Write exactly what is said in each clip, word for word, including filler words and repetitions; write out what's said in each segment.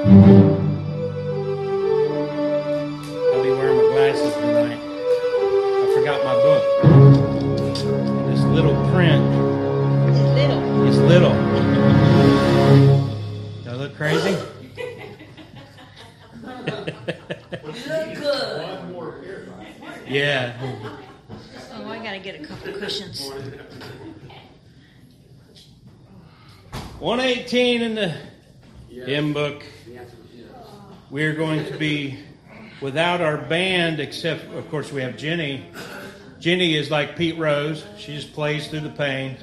I'll be wearing my glasses tonight. I forgot my book. This little print. It's little. It's little. Do I look crazy? Look good. Yeah. Oh, I gotta get a couple cushions. one eighteen in the hymn book. We're going to be without our band, except, of course, we have Jenny. Jenny is like Pete Rose. She just plays through the pain.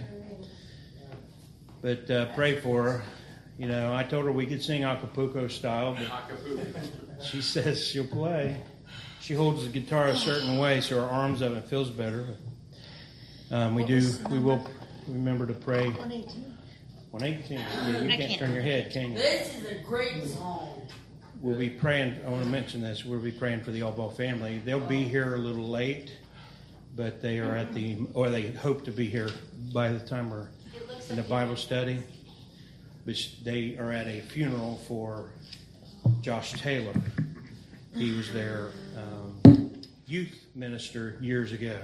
But uh, pray for her. You know, I told her we could sing Acapulco style, but she says she'll play. She holds the guitar a certain way, so her arms of it feels better. Um, we do. We will remember to pray. one eighteen. one eighteen. Yeah, you I can't can't. turn your head, can you? This is a great song. We'll be praying. I want to mention this. We'll be praying for the Allball family. They'll be here a little late, but they are at the, or they hope to be here by the time we're in the Bible study. But they are at a funeral for Josh Taylor. He was their um, youth minister years ago.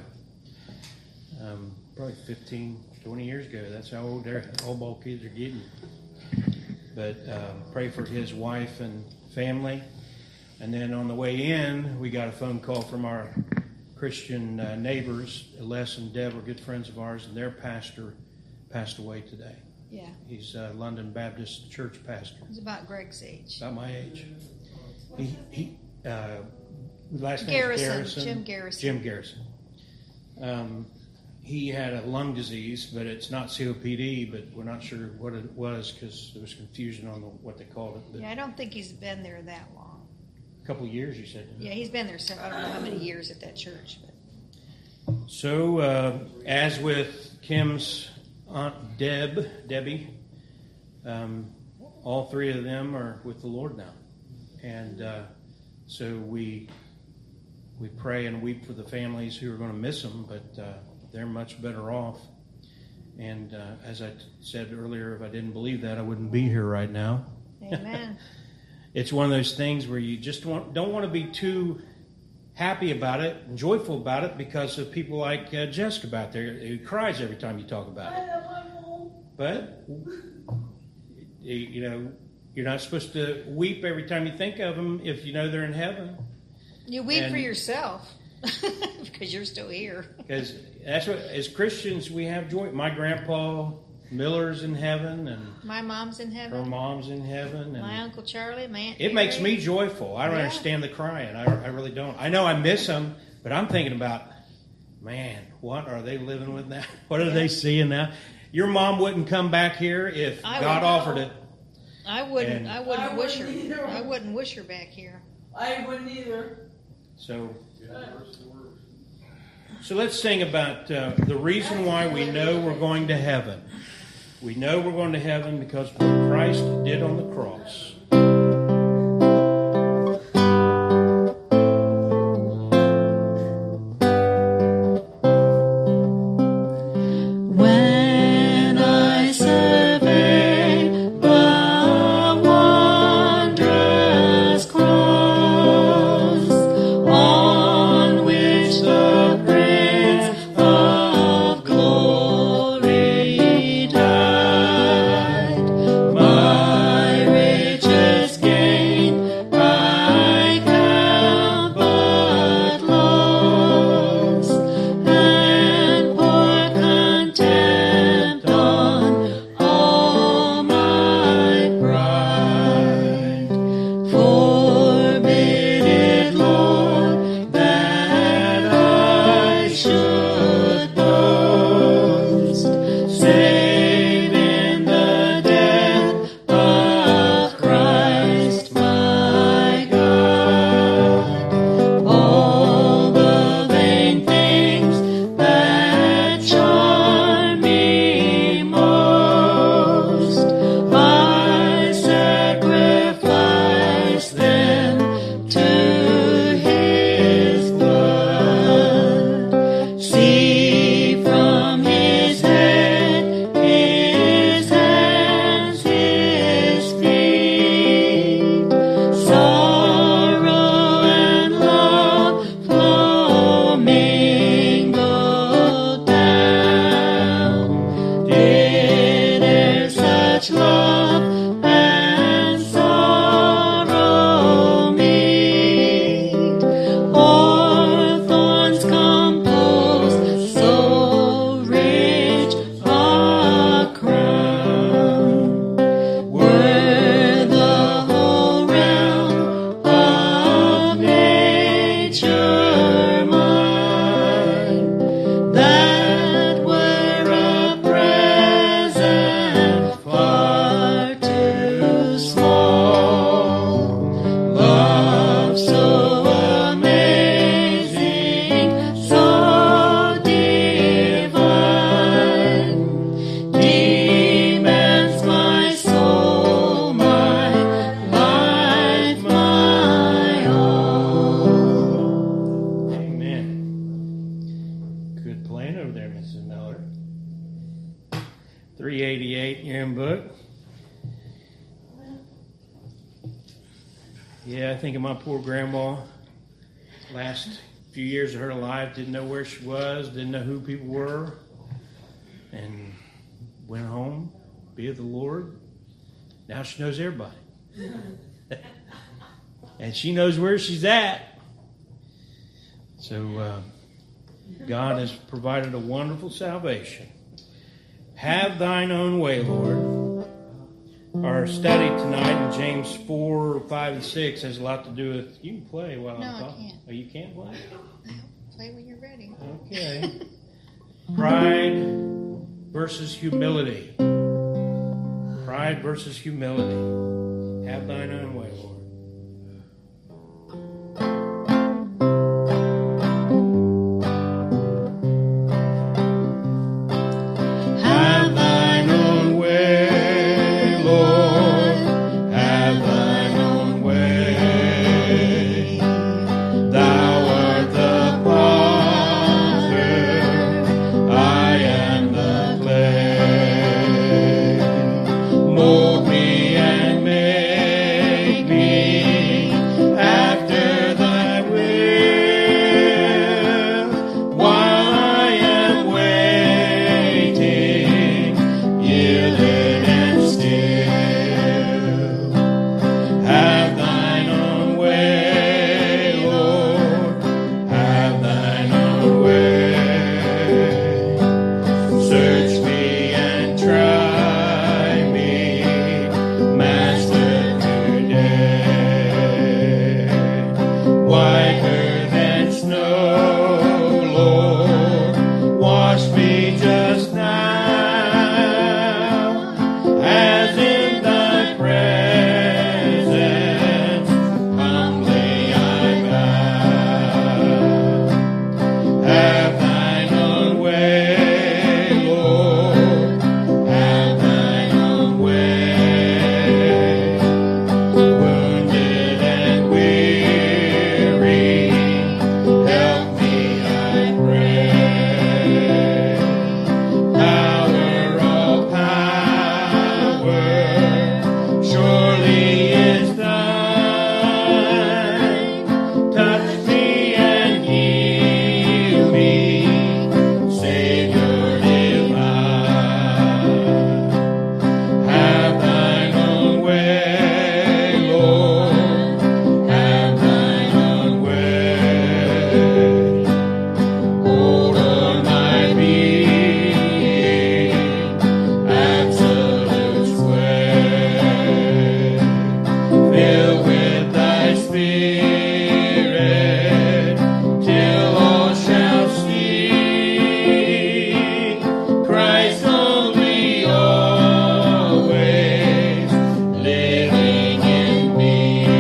Um, probably fifteen, twenty years ago. That's how old their Allball kids are getting. But um, pray for his wife and family. And then on the way in, we got a phone call from our Christian uh, neighbors. Les and Deb are good friends of ours, and their pastor passed away today. Yeah. He's a London Baptist Church pastor. He's about Greg's age. About my age. He, he uh, last name Garrison, Garrison. Jim Garrison. Jim Garrison. Um, he had a lung disease, but it's not C O P D, but we're not sure what it was because there was confusion on the, what they called it. But Yeah, I don't think he's been there that long. a couple of years, you said. Yeah, he's been there, so I don't know how many years at that church. But So, uh, as with Kim's Aunt Deb, Debbie, um, all three of them are with the Lord now. And uh, so we we pray and weep for the families who are going to miss them, but uh, they're much better off. And uh, as I t- said earlier, if I didn't believe that, I wouldn't be here right now. amen. It's one of those things where you just want, don't want to be too happy about it and joyful about it because of people like uh, Jessica back there who cries every time you talk about it. But, you know, you're not supposed to weep every time you think of them if you know they're in heaven. You weep And- for yourself because you're still here. Because that's what, as Christians, we have joy. My grandpa Miller's in heaven, and My mom's in her heaven. mom's in heaven. And My Uncle Charlie, my Aunt it makes Mary. me joyful. I don't Yeah. understand the crying. I, I really don't. I know I miss them, but I'm thinking about, man, what are they living with now? What are Yeah. they seeing now? Your mom wouldn't come back here if I God would. offered it. I wouldn't. And- I wouldn't I wish her. wouldn't either. I wouldn't wish her back here. I wouldn't either. So, so let's sing about uh, the reason why we know we're going to heaven. We know we're going to heaven because of what Christ did on the cross. When I survey the wondrous cross on which the Prince of Glory died, my riches three eighty-eight in your book. Yeah, I think of my poor grandma. Last few years of her life, didn't know where she was, didn't know who people were, and went home, be with the Lord. Now she knows everybody. And she knows where she's at. So uh, God has provided a wonderful salvation. Have thine own way, Lord. Our study tonight in James four, five, and six has a lot to do with... You can play while No, I'm I talking. can't. Oh, you can't play? Play when you're ready. Okay. Pride versus humility. Pride versus humility. Have thine own way, Lord. Have thine own way, Lord, have thine own way. Thou art the potter, I am the clay. Mold me and make me after thy will, while I am waiting, yielded and still. Have thine own way, Lord, have thine own way. Search me and try me, Master, today. Whiter than snow, Lord, wash me just now, as in thy presence humbly I bow. Have thine own way, Lord, have thine own way. Wounded and weary, help me, I pray. Power, all power, surely is thine. Touch me and heal me, Savior divine. Have thine own way, Lord, have thine own way. Order my being, absolute sway. Fill with thy Spirit, till all shall see Christ only, always living in me.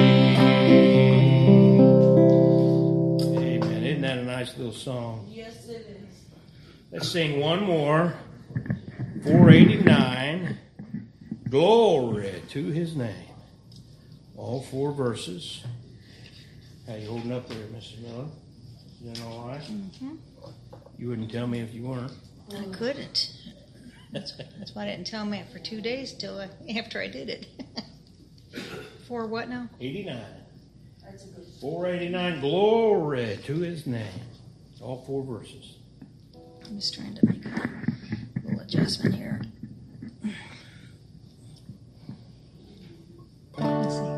Amen. Isn't that a nice little song? Yes, it is. Let's sing one more. four eighty-nine. Glory to his name. All four verses. How you holding up there, Missus Miller? You doing all right? Mm-hmm. You wouldn't tell me if you weren't. I couldn't. That's, that's why I didn't tell me for two days till I, after I did it. For what now? eighty-nine. That's a good. four eighty-nine. Glory to his name. All four verses. I'm just trying to make a little adjustment here. Let's see.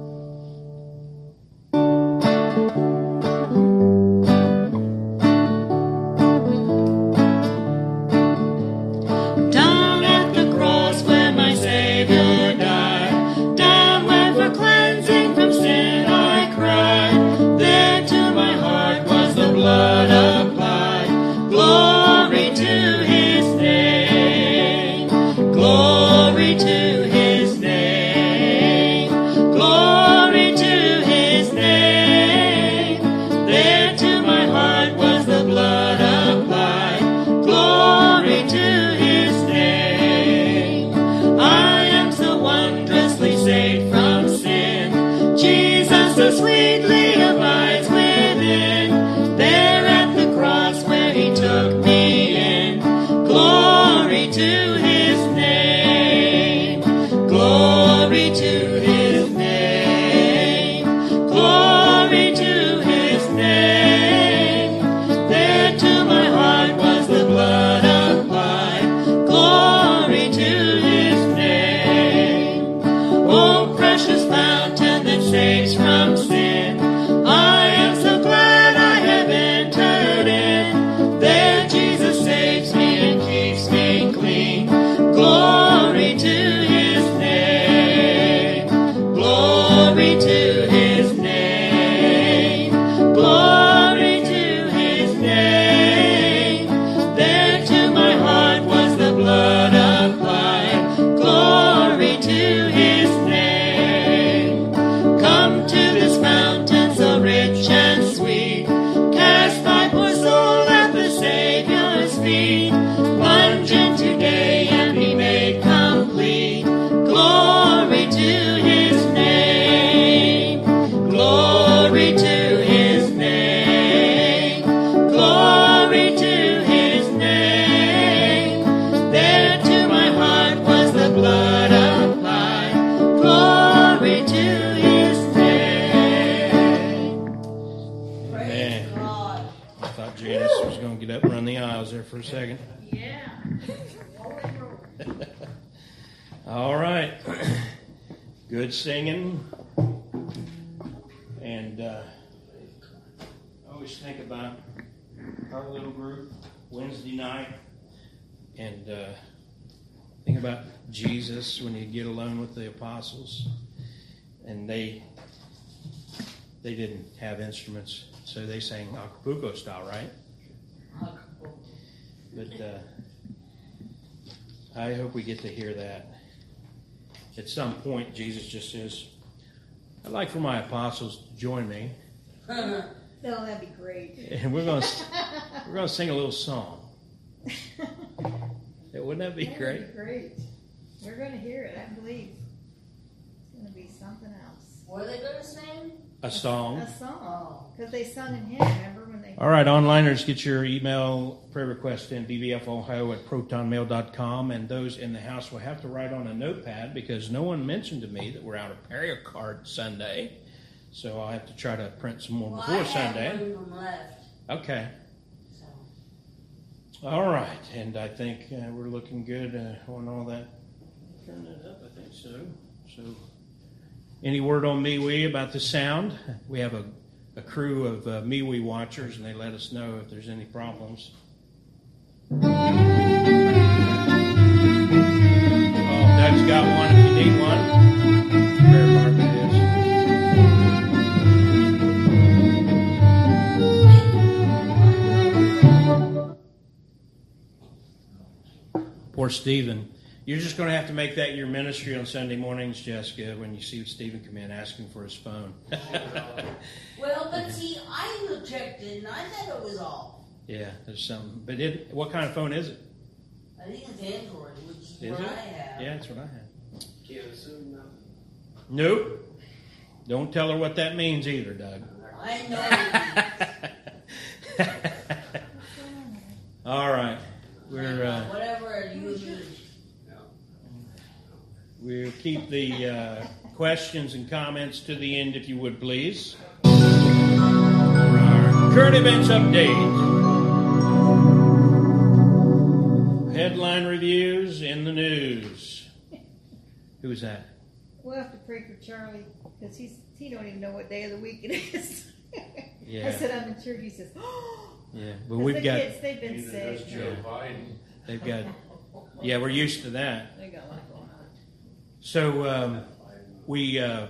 Down at the cross where my Savior died, down where for cleansing from sin I cried, there to my heart was the blood applied. Glory to his name, glory to his name, glory to his name. There to my heart was the blood applied. Glory to his name. I am so wondrously saved from sin. Jesus so sweetly abides within. There at the cross where he took me in. Glory to his his name. Glory to his name. Glory to his name. There to my heart was the blood applied. Glory to his name. Oh, precious fountain that saves from sin. I am so glad I have entered in. There Jesus saves me and keeps me clean. Glory to his name. Glory to his name. Glory to his name. There to my heart was the blood applied. Glory to his name. Come to this fountain so rich and sweet. Cast thy poor soul at the Savior's feet. Plunge in today and be made complete. Glory to his name. Glory to his name. Glory to his name. There to my heart was the blood applied. Glory to his name. Praise Man. God. I thought Janice was going to get up and run the aisles there for a second. Yeah. All right. Good singing. And uh, I always think about our little group Wednesday night and uh, think about Jesus when he get alone with the apostles. And they they didn't have instruments, so they sang Acapulco style, right? But uh, I hope we get to hear that. At some point, Jesus just says, I'd like for my apostles to join me, No, that'd be great. and we're going to we're going to sing a little song. Yeah, wouldn't that be That great? would be great. We're going to hear it, I believe. It's going to be something else. What are they going to sing? A song. A song. Because they sung in hymn, remember when they... All right, onliners, get your email prayer request in b b f ohio at proton mail dot com, and those in the house will have to write on a notepad because no one mentioned to me that we're out of prayer card Sunday, so I'll have to try to print some more Well, before I have Sunday. one of them left. Okay. So. All right, and I think uh, we're looking good uh, on all that. Turn that up, I think so. So, any word on MeWe about the sound? We have a, a crew of uh, MeWe watchers, and they let us know if there's any problems. Oh, Doug's got one if you need one. Prayer card it is. Poor Stephen. You're just going to have to make that your ministry on Sunday mornings, Jessica, when you see Stephen come in asking for his phone. Well, but see, I checked it and I thought it was off. Yeah, there's something. But it, what kind of phone is it? I think it's Android, which is, Is what it? I have. Yeah, that's what I have. Can't assume nothing. Nope. Don't tell her what that means either, Doug. I know. All right. We're uh, Whatever you use. we'll keep the uh, questions and comments to the end, if you would, please. For our current events update. Headline reviews in the news. Who's that? We'll have to pray for Charlie, because he's he don't even know what day of the week it is. Yeah. I said I'm in church, he says, oh! Yeah, but 'Cause we've the got kids, they've been Neither sick. does Joe Biden. they've got yeah, we're used to that. They got a lot going on. So um, we uh,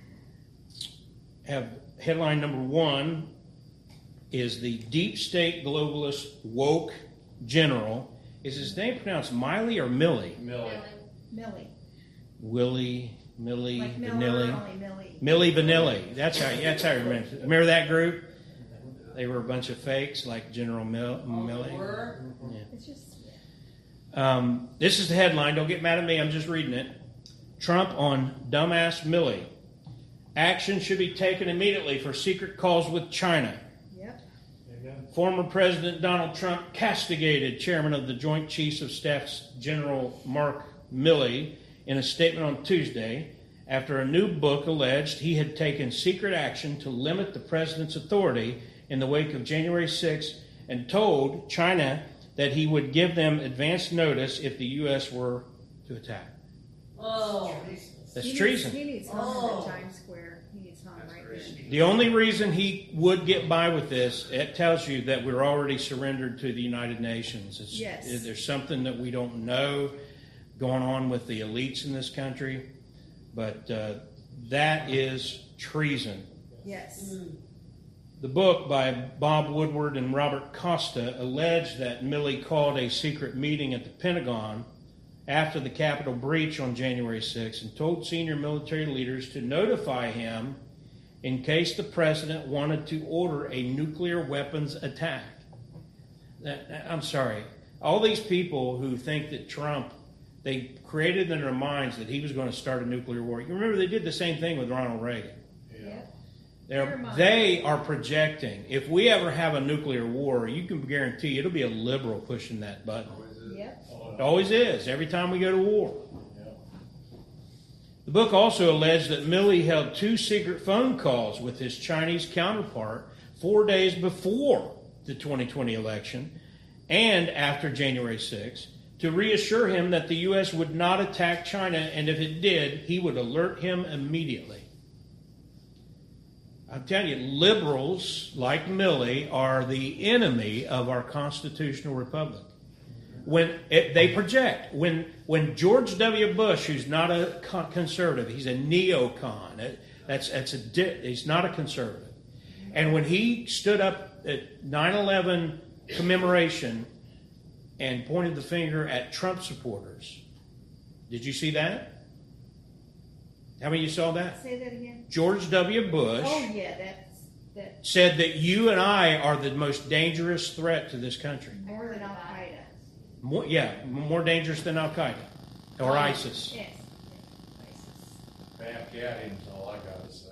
have headline number one is the deep state globalist woke general. Is his name pronounced Miley or Millie? Millie. Millie. Willie, Millie, Like Miller, Vanilli. only Millie. Millie Vanilli. That's how. That's how I remember. Remember that group? They were a bunch of fakes, like General Mil- Millie. Were? Yeah. It's just, Um, this is the headline. Don't get mad at me. I'm just reading it. Trump on dumbass Millie. Action should be taken immediately for secret calls with China. yep. Former President Donald Trump castigated Chairman of the Joint Chiefs of Staff General Mark Milley in a statement on Tuesday after a new book alleged he had taken secret action to limit the president's authority in the wake of January sixth and told China that he would give them advance notice if the U S were to attack. Oh. That's He needs- treason. He needs home Oh. at Times Square. He needs home right there. The only reason he would get by with this, it tells you that we're already surrendered to the United Nations. It's, Yes. it- there's something that we don't know going on with the elites in this country, but uh, that is treason. Yes. The book by Bob Woodward and Robert Costa alleged that Milley called a secret meeting at the Pentagon after the Capitol breach on January sixth and told senior military leaders to notify him in case the president wanted to order a nuclear weapons attack. That- that- I'm sorry. All these people who think that Trump, they created in their minds that he was going to start a nuclear war. You remember they did the same thing with Ronald Reagan. Yep. They're, Never mind. they are projecting. If we ever have a nuclear war, you can guarantee it'll be a liberal pushing that button. Yep. It always is, every time we go to war. The book also alleged that Milley held two secret phone calls with his Chinese counterpart four days before the twenty twenty election and after January sixth to reassure him that the U S would not attack China, and if it did, he would alert him immediately. I'm telling you, liberals like Milley are the enemy of our constitutional republic. When it, they project, when when George W. Bush, who's not a con- conservative, he's a neocon. It, that's that's a di- he's not a conservative. And when he stood up at nine eleven commemoration and pointed the finger at Trump supporters, did you see that? How many of you saw that? Say that again. George W. Bush Oh yeah, that's that said that you and I are the most dangerous threat to this country. more than Al Qaeda. More, yeah, more dangerous than Al Qaeda or ISIS. Yes. Back at him is all I gotta say.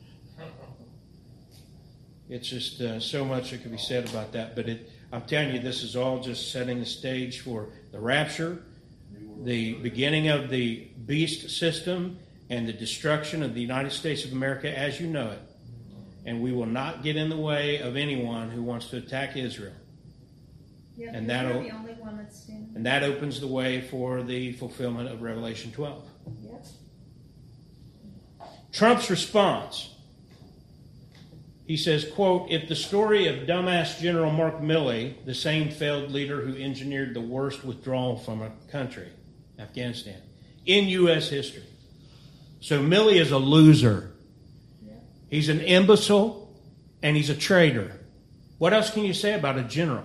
It's just uh, so much that could be said about that. But it, I'm telling you, this is all just setting the stage for the rapture, the beginning of the beast system, and the destruction of the United States of America as you know it. And we will not get in the way of anyone who wants to attack Israel. Yep, And you're that'll- the only one that's standing. And that opens the way for the fulfillment of Revelation twelve. Yep. Trump's response. He says, quote, if the story of dumbass General Mark Milley, the same failed leader who engineered the worst withdrawal from a country, Afghanistan, in U S history. So Milley is a loser. He's an imbecile and he's a traitor. What else can you say about a general?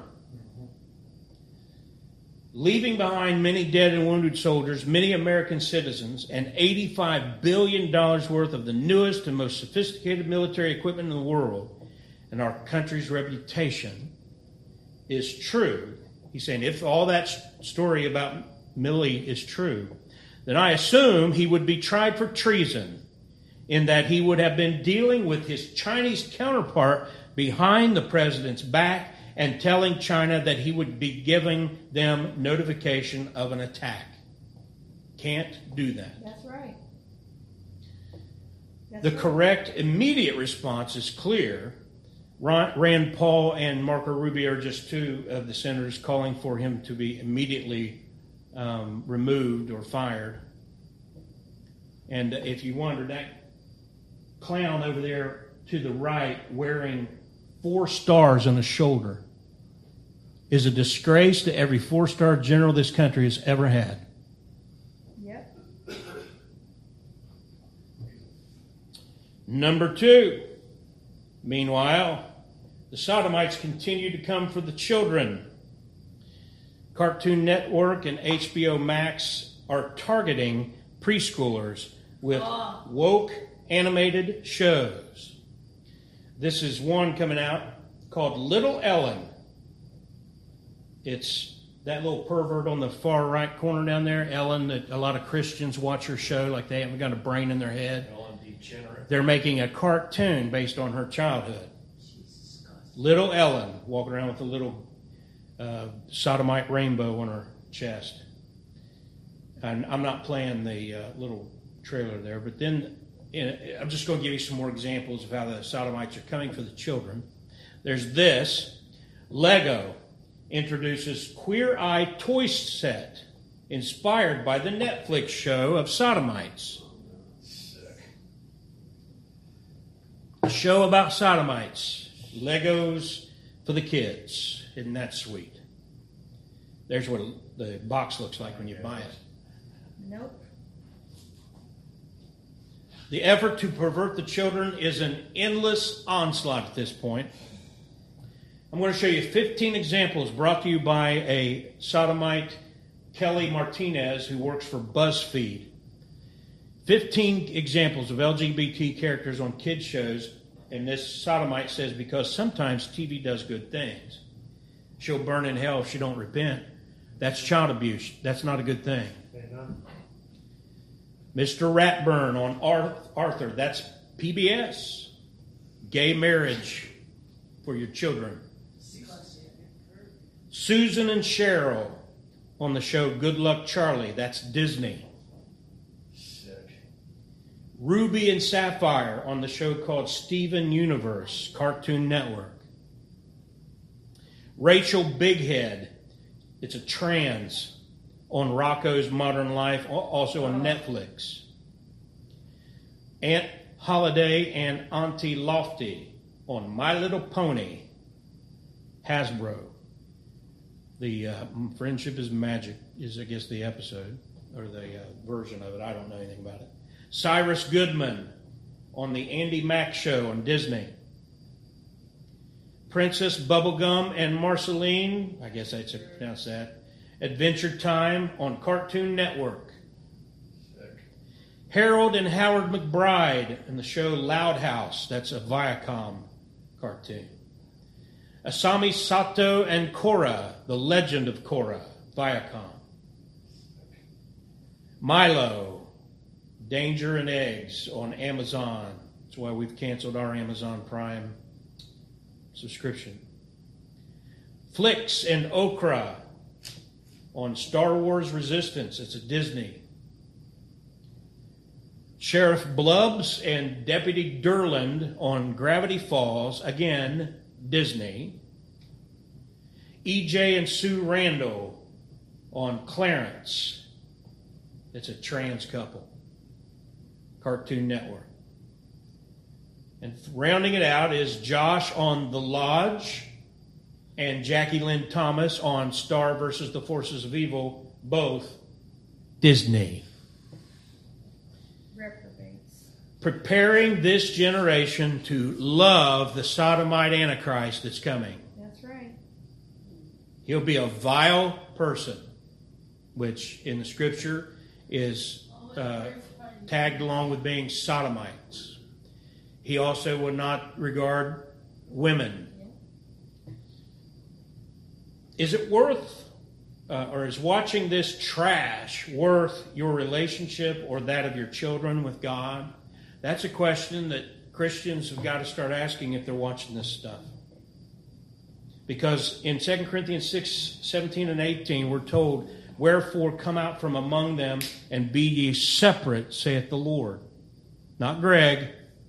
Leaving behind many dead and wounded soldiers, many American citizens, and eighty-five billion dollars worth of the newest and most sophisticated military equipment in the world, and our country's reputation is true. He's saying if all that story about Milley is true, then I assume he would be tried for treason, in that he would have been dealing with his Chinese counterpart behind the president's back and telling China that he would be giving them notification of an attack. Can't do that. That's right. That's The right. correct immediate response is clear. Ron- Rand Paul and Marco Rubio are just two of the senators calling for him to be immediately um, removed or fired. And if you wonder, that clown over there to the right wearing four stars on his shoulder is a disgrace to every four-star general this country has ever had. Yep. Number two, meanwhile, the Sodomites continue to come for the children. Cartoon Network and H B O Max are targeting preschoolers with woke animated shows. This is one coming out called Little Ellen. It's that little pervert on the far right corner down there, Ellen, that a lot of Christians watch her show like they haven't got a brain in their head. Ellen DeGenerate. They're making a cartoon based on her childhood. Little Ellen walking around with a little uh, sodomite rainbow on her chest. And I'm not playing the uh, little trailer there, but then in, I'm just going to give you some more examples of how the sodomites are coming for the children. There's this. Lego introduces Queer Eye toy set inspired by the Netflix show of sodomites. A show about sodomites. Legos for the kids. Isn't that sweet? There's what the box looks like when you buy it. Nope. The effort to pervert the children is an endless onslaught at this point. I'm going to show you fifteen examples brought to you by a sodomite, Kelly Martinez, who works for BuzzFeed. fifteen examples of L G B T characters on kids shows, and this sodomite says because sometimes T V does good things. She'll burn in hell if she don't repent. That's child abuse. That's not a good thing. Mister Ratburn on Arthur. That's P B S. Gay marriage for your children. Susan and Cheryl on the show Good Luck Charlie. That's Disney. Ruby and Sapphire on the show called Steven Universe, Cartoon Network. Rachel Bighead. It's a trans on Rocco's Modern Life, also on Netflix. Aunt Holiday and Auntie Lofty on My Little Pony, Hasbro. The uh, Friendship is Magic is, I guess, the episode, or the uh, version of it. I don't know anything about it. Cyrus Goodman on the Andy Mack Show on Disney. Princess Bubblegum and Marceline, I guess I'd pronounce that. Adventure Time on Cartoon Network. Harold and Howard McBride in the show Loud House. That's a Viacom cartoon. Asami Sato and Korra, The Legend of Korra, Viacom. Milo, Danger and Eggs on Amazon. That's why we've canceled our Amazon Prime subscription. Flicks and Okra on Star Wars Resistance. It's a Disney. Sheriff Blubbs and Deputy Durland on Gravity Falls. Again, Disney. E J and Sue Randall on Clarence. It's a trans couple. Cartoon Network. And rounding it out is Josh on The Lodge and Jackie Lynn Thomas on Star versus the Forces of Evil, both Disney. Reprobates. Preparing this generation to love the sodomite Antichrist that's coming. That's right. He'll be a vile person, which in the scripture is uh, tagged along with being sodomites. He also will not regard women. Is it worth, uh, or is watching this trash worth your relationship or that of your children with God? That's a question that Christians have got to start asking if they're watching this stuff. Because in Second Corinthians six, seventeen and eighteen, we're told, wherefore come out from among them and be ye separate, saith the Lord. Not Greg.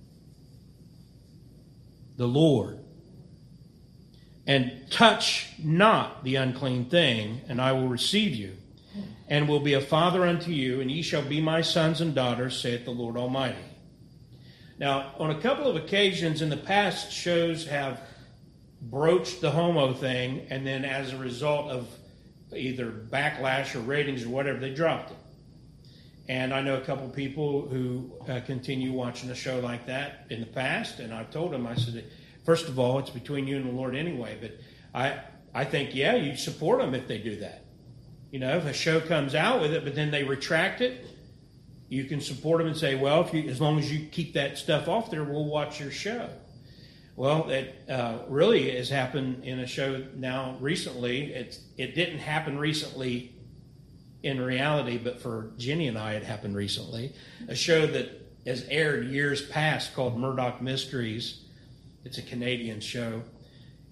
The Lord. And touch not the unclean thing, and I will receive you, and will be a father unto you, and ye shall be my sons and daughters, saith the Lord Almighty. Now, on a couple of occasions in the past, shows have broached the homo thing, and then as a result of either backlash or ratings or whatever, they dropped it. And I know a couple of people who uh, continue watching a show like that in the past, and I've told them, I said, first of all, it's between you and the Lord anyway, but I I think, yeah, you support them if they do that. You know, if a show comes out with it, but then they retract it, you can support them and say, well, if you, as long as you keep that stuff off there, we'll watch your show. Well, it uh, really has happened in a show now recently. It, it didn't happen recently in reality, but for Jenny and I, it happened recently. A show that has aired years past called Murdoch Mysteries. It's a Canadian show.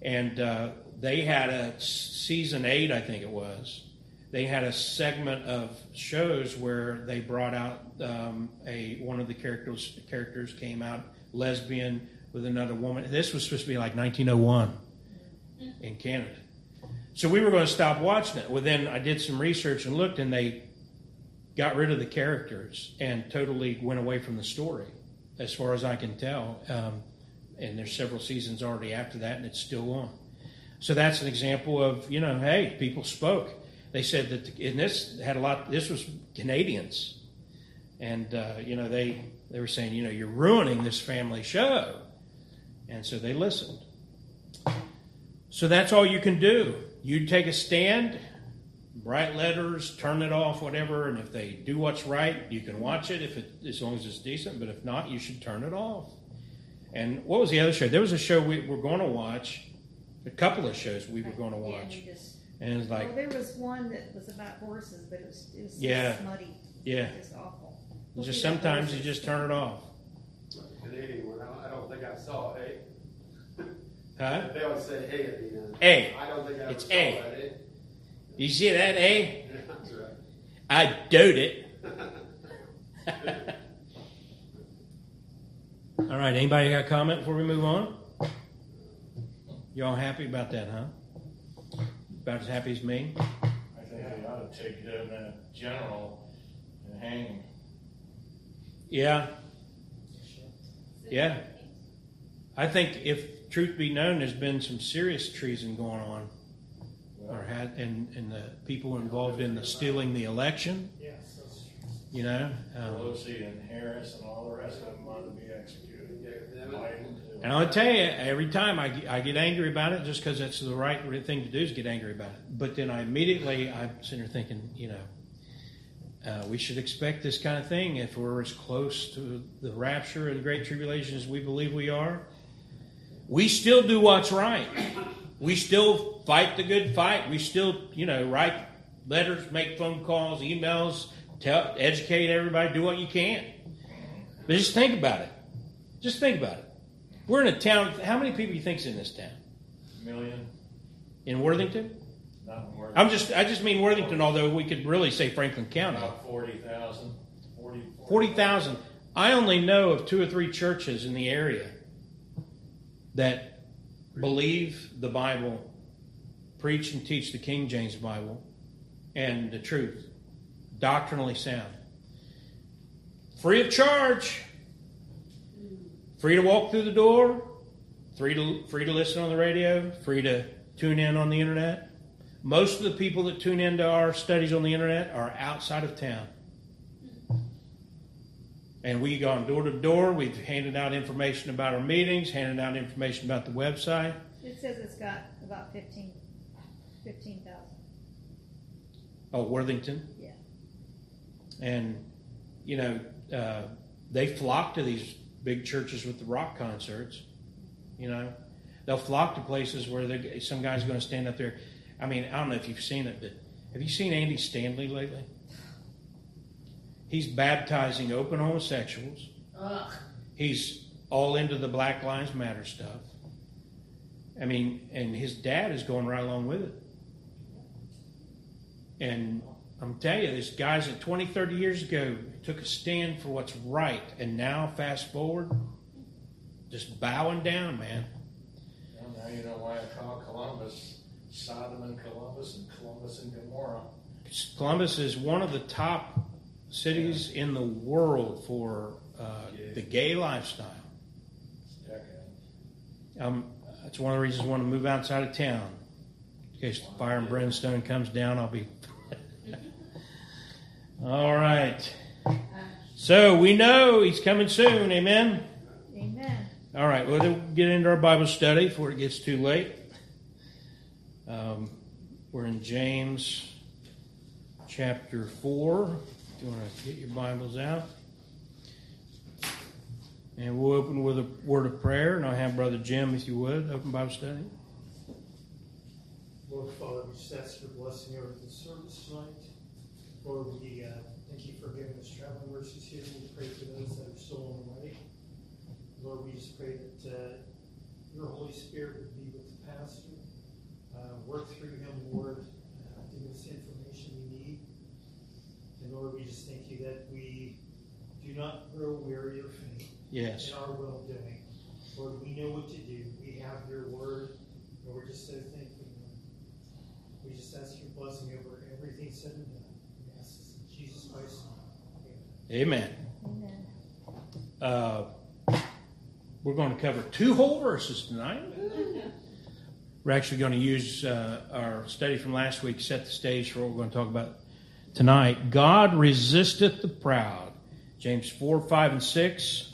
And uh, they had a season eight, I think it was. They had a segment of shows where they brought out um, a one of the characters characters came out lesbian with another woman. This was supposed to be like nineteen oh one in Canada. So we were going to stop watching it. Well, then I did some research and looked, and they got rid of the characters and totally went away from the story, as far as I can tell. Um, and there's several seasons already after that, and it's still on. So that's an example of, you know, hey, people spoke. They said that, and this had a lot, this was Canadians. And, uh, you know, they, they were saying, you know, you're ruining this family show. And so they listened. So that's all you can do. You take a stand, write letters, turn it off, whatever, and if they do what's right, you can watch it if it, as long as it's decent, but if not, you should turn it off. And what was the other show? There was a show we were going to watch, a couple of shows we were going to Yeah, watch. we just, And it's like, well, there was one that was about horses, but it was, it was Yeah. so smutty. yeah, It was awful. just Hopefully that sometimes you horses- just turn it off. The Canadian one, I don't, I don't think I saw it. Huh? They always say hey at the end. A. I don't think I ever It's saw A. that. Eh? You see that, eh? That's right. I doubt it. All right, anybody got a comment before we move on? You all happy about that, huh? About as happy as me? I think they ought to take it in a general and hang him. Yeah. Yeah. I think if truth be known, there's been some serious treason going on, or had, and, and the people involved in the stealing the election, Yes, that's you know. Um, Pelosi and Harris and all the rest of them ought to be executed. Biden, too. and I'll tell you, every time I, get- I get angry about it, just because that's the right thing to do is get angry about it. But then I immediately, I'm sitting there thinking, you know, uh, we should expect this kind of thing if we're as close to the rapture and great tribulation as we believe we are. We still do what's right. We still fight the good fight. We still, you know, write letters, make phone calls, emails, tell, educate everybody, do what you can. But just think about it. Just think about it. We're in a town. How many people do you think's in this town? Million, In Worthington? not more. I'm just. I just mean Worthington. Although we could really say Franklin County. About forty thousand. forty, Forty thousand. I only know of two or three churches in the area that believe the Bible, preach and teach the King James Bible, and the truth, doctrinally sound, free of charge. Free to walk through the door, free to free to listen on the radio, free to tune in on the internet. Most of the people that tune into our studies on the internet are outside of town. And we go door to door. We've handed out information about our meetings, handed out information about the website. It says it's got about fifteen, fifteen thousand. Oh, Worthington. Yeah. And, you know, uh, they flock to these big churches with the rock concerts. You know, they'll flock to places where they, some guy's going to stand up there. I mean, I don't know if you've seen it, but have you seen Andy Stanley lately? He's baptizing open homosexuals. Ugh. He's all into the Black Lives Matter stuff. I mean, and his dad is going right along with it. And I'm telling you, there's guys that twenty, thirty years ago took a stand for what's right, and now, fast forward, just bowing down, man. Well, now you know why I call Columbus Sodom and Columbus and Columbus and Gomorrah. Columbus is one of the top cities in the world for uh, the gay lifestyle. Decade. Um, that's one of the reasons I want to move outside of town. In case the fire and brimstone comes down, I'll be... All right. So we know he's coming soon. Amen? Amen. All right. Well, we'll get into our Bible study before it gets too late. Um, we're in James chapter four. If you want to get your Bibles out. And we'll open with a word of prayer. And I'll have Brother Jim, if you would, open Bible study. Lord Father, we just ask your blessing over the service tonight. Lord, we uh, thank you for giving us traveling mercies here. We pray for those that are still on the way. Lord, we just pray that uh, your Holy Spirit would be with the pastor. Uh, work through him, Lord, uh, to give us the information we need. And Lord, we just thank you that we do not grow weary of faith Yes. in our well doing. Lord, we know what to do. We have your word, and we're just so thankful, Lord. We just ask your blessing over everything said and done. We ask this in Jesus Christ's name. Amen. Amen. Amen. Uh, we're going to cover two whole verses tonight. We're actually going to use uh, our study from last week to set the stage for what we're going to talk about tonight. God resisteth the proud. James four, five, and six.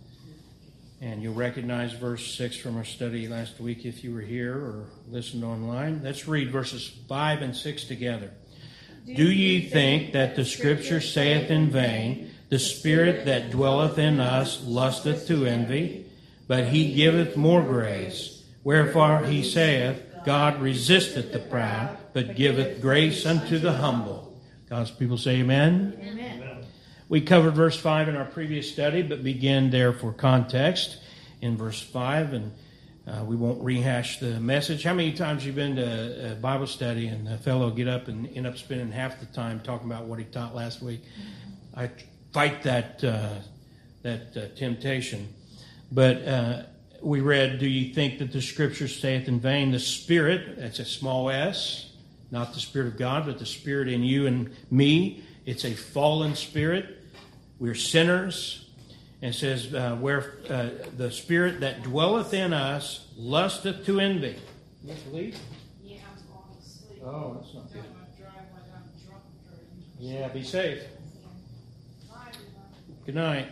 And you'll recognize verse six from our study last week if you were here or listened online. Let's read verses five and six together. Do ye think that the Scripture saith in vain, the Spirit that dwelleth in us lusteth to envy? But he giveth more grace. Wherefore he saith, God resisteth the proud, but giveth grace unto the humble. God's people say amen. Amen. We covered verse five in our previous study, but begin there for context in verse five, and uh, we won't rehash the message. How many times have you been to a Bible study and a fellow get up and end up spending half the time talking about what he taught last week? Mm-hmm. I fight that uh, that uh, temptation. But uh, we read, do you think that the Scripture saith in vain? The Spirit, that's a small s, not the Spirit of God, but the Spirit in you and me. It's a fallen spirit. We're sinners. And it says, uh, where uh, the Spirit that dwelleth in us lusteth to envy. You have to leave? Yeah, I'm falling asleep. Oh, that's not good. Don't want to drive like I'm drunk during. Yeah, be safe. Bye, everybody. Good night.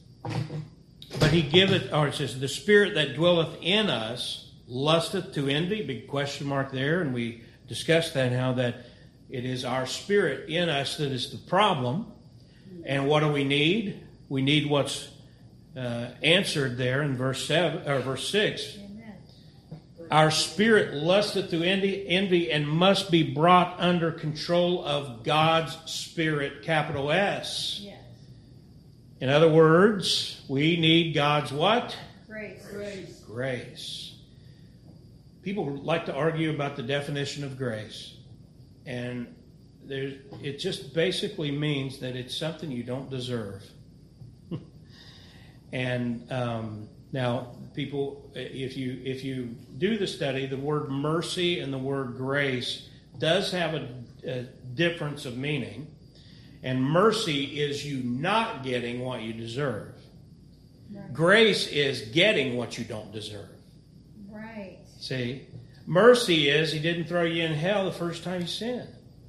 But he giveth, or it says, the Spirit that dwelleth in us lusteth to envy. Big question mark there. And we discussed that, how that it is our spirit in us that is the problem. And what do we need? We need what's uh, answered there in verse seven or verse six. Amen. Our spirit lusteth to envy, envy and must be brought under control of God's Spirit, capital S. Yes. In other words, we need God's what? Grace. Grace. Grace. People like to argue about the definition of grace. And there's, it just basically means that it's something you don't deserve. And um, now, people, if you if you do the study, the word mercy and the word grace does have a, a difference of meaning. And mercy is you not getting what you deserve. Right. Grace is getting what you don't deserve. Right. See? Mercy is he didn't throw you in hell the first time you sinned.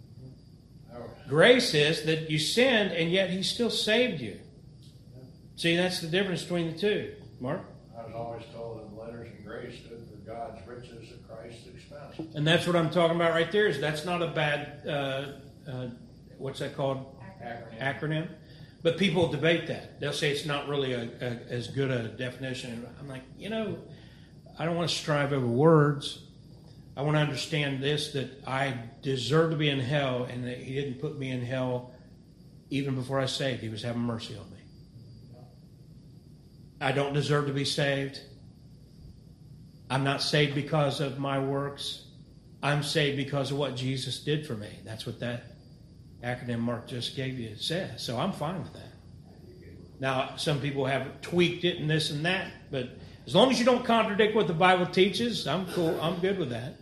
Grace is that you sinned and yet he still saved you. See, that's the difference between the two. Mark? I was always told that letters and grace stood for God's riches at Christ's expense. And that's what I'm talking about right there. Is that's not a bad, uh, uh, what's that called? Acronym. Acronym. But people debate that. They'll say it's not really a, a, as good a definition. I'm like, you know, I don't want to strive over words. I want to understand this, that I deserve to be in hell, and that he didn't put me in hell even before I was saved. He was having mercy on me. I don't deserve to be saved. I'm not saved because of my works. I'm saved because of what Jesus did for me. That's what that acronym Mark just gave you says. So I'm fine with that. Now, some people have tweaked it and this and that, but as long as you don't contradict what the Bible teaches, I'm cool. I'm good with that.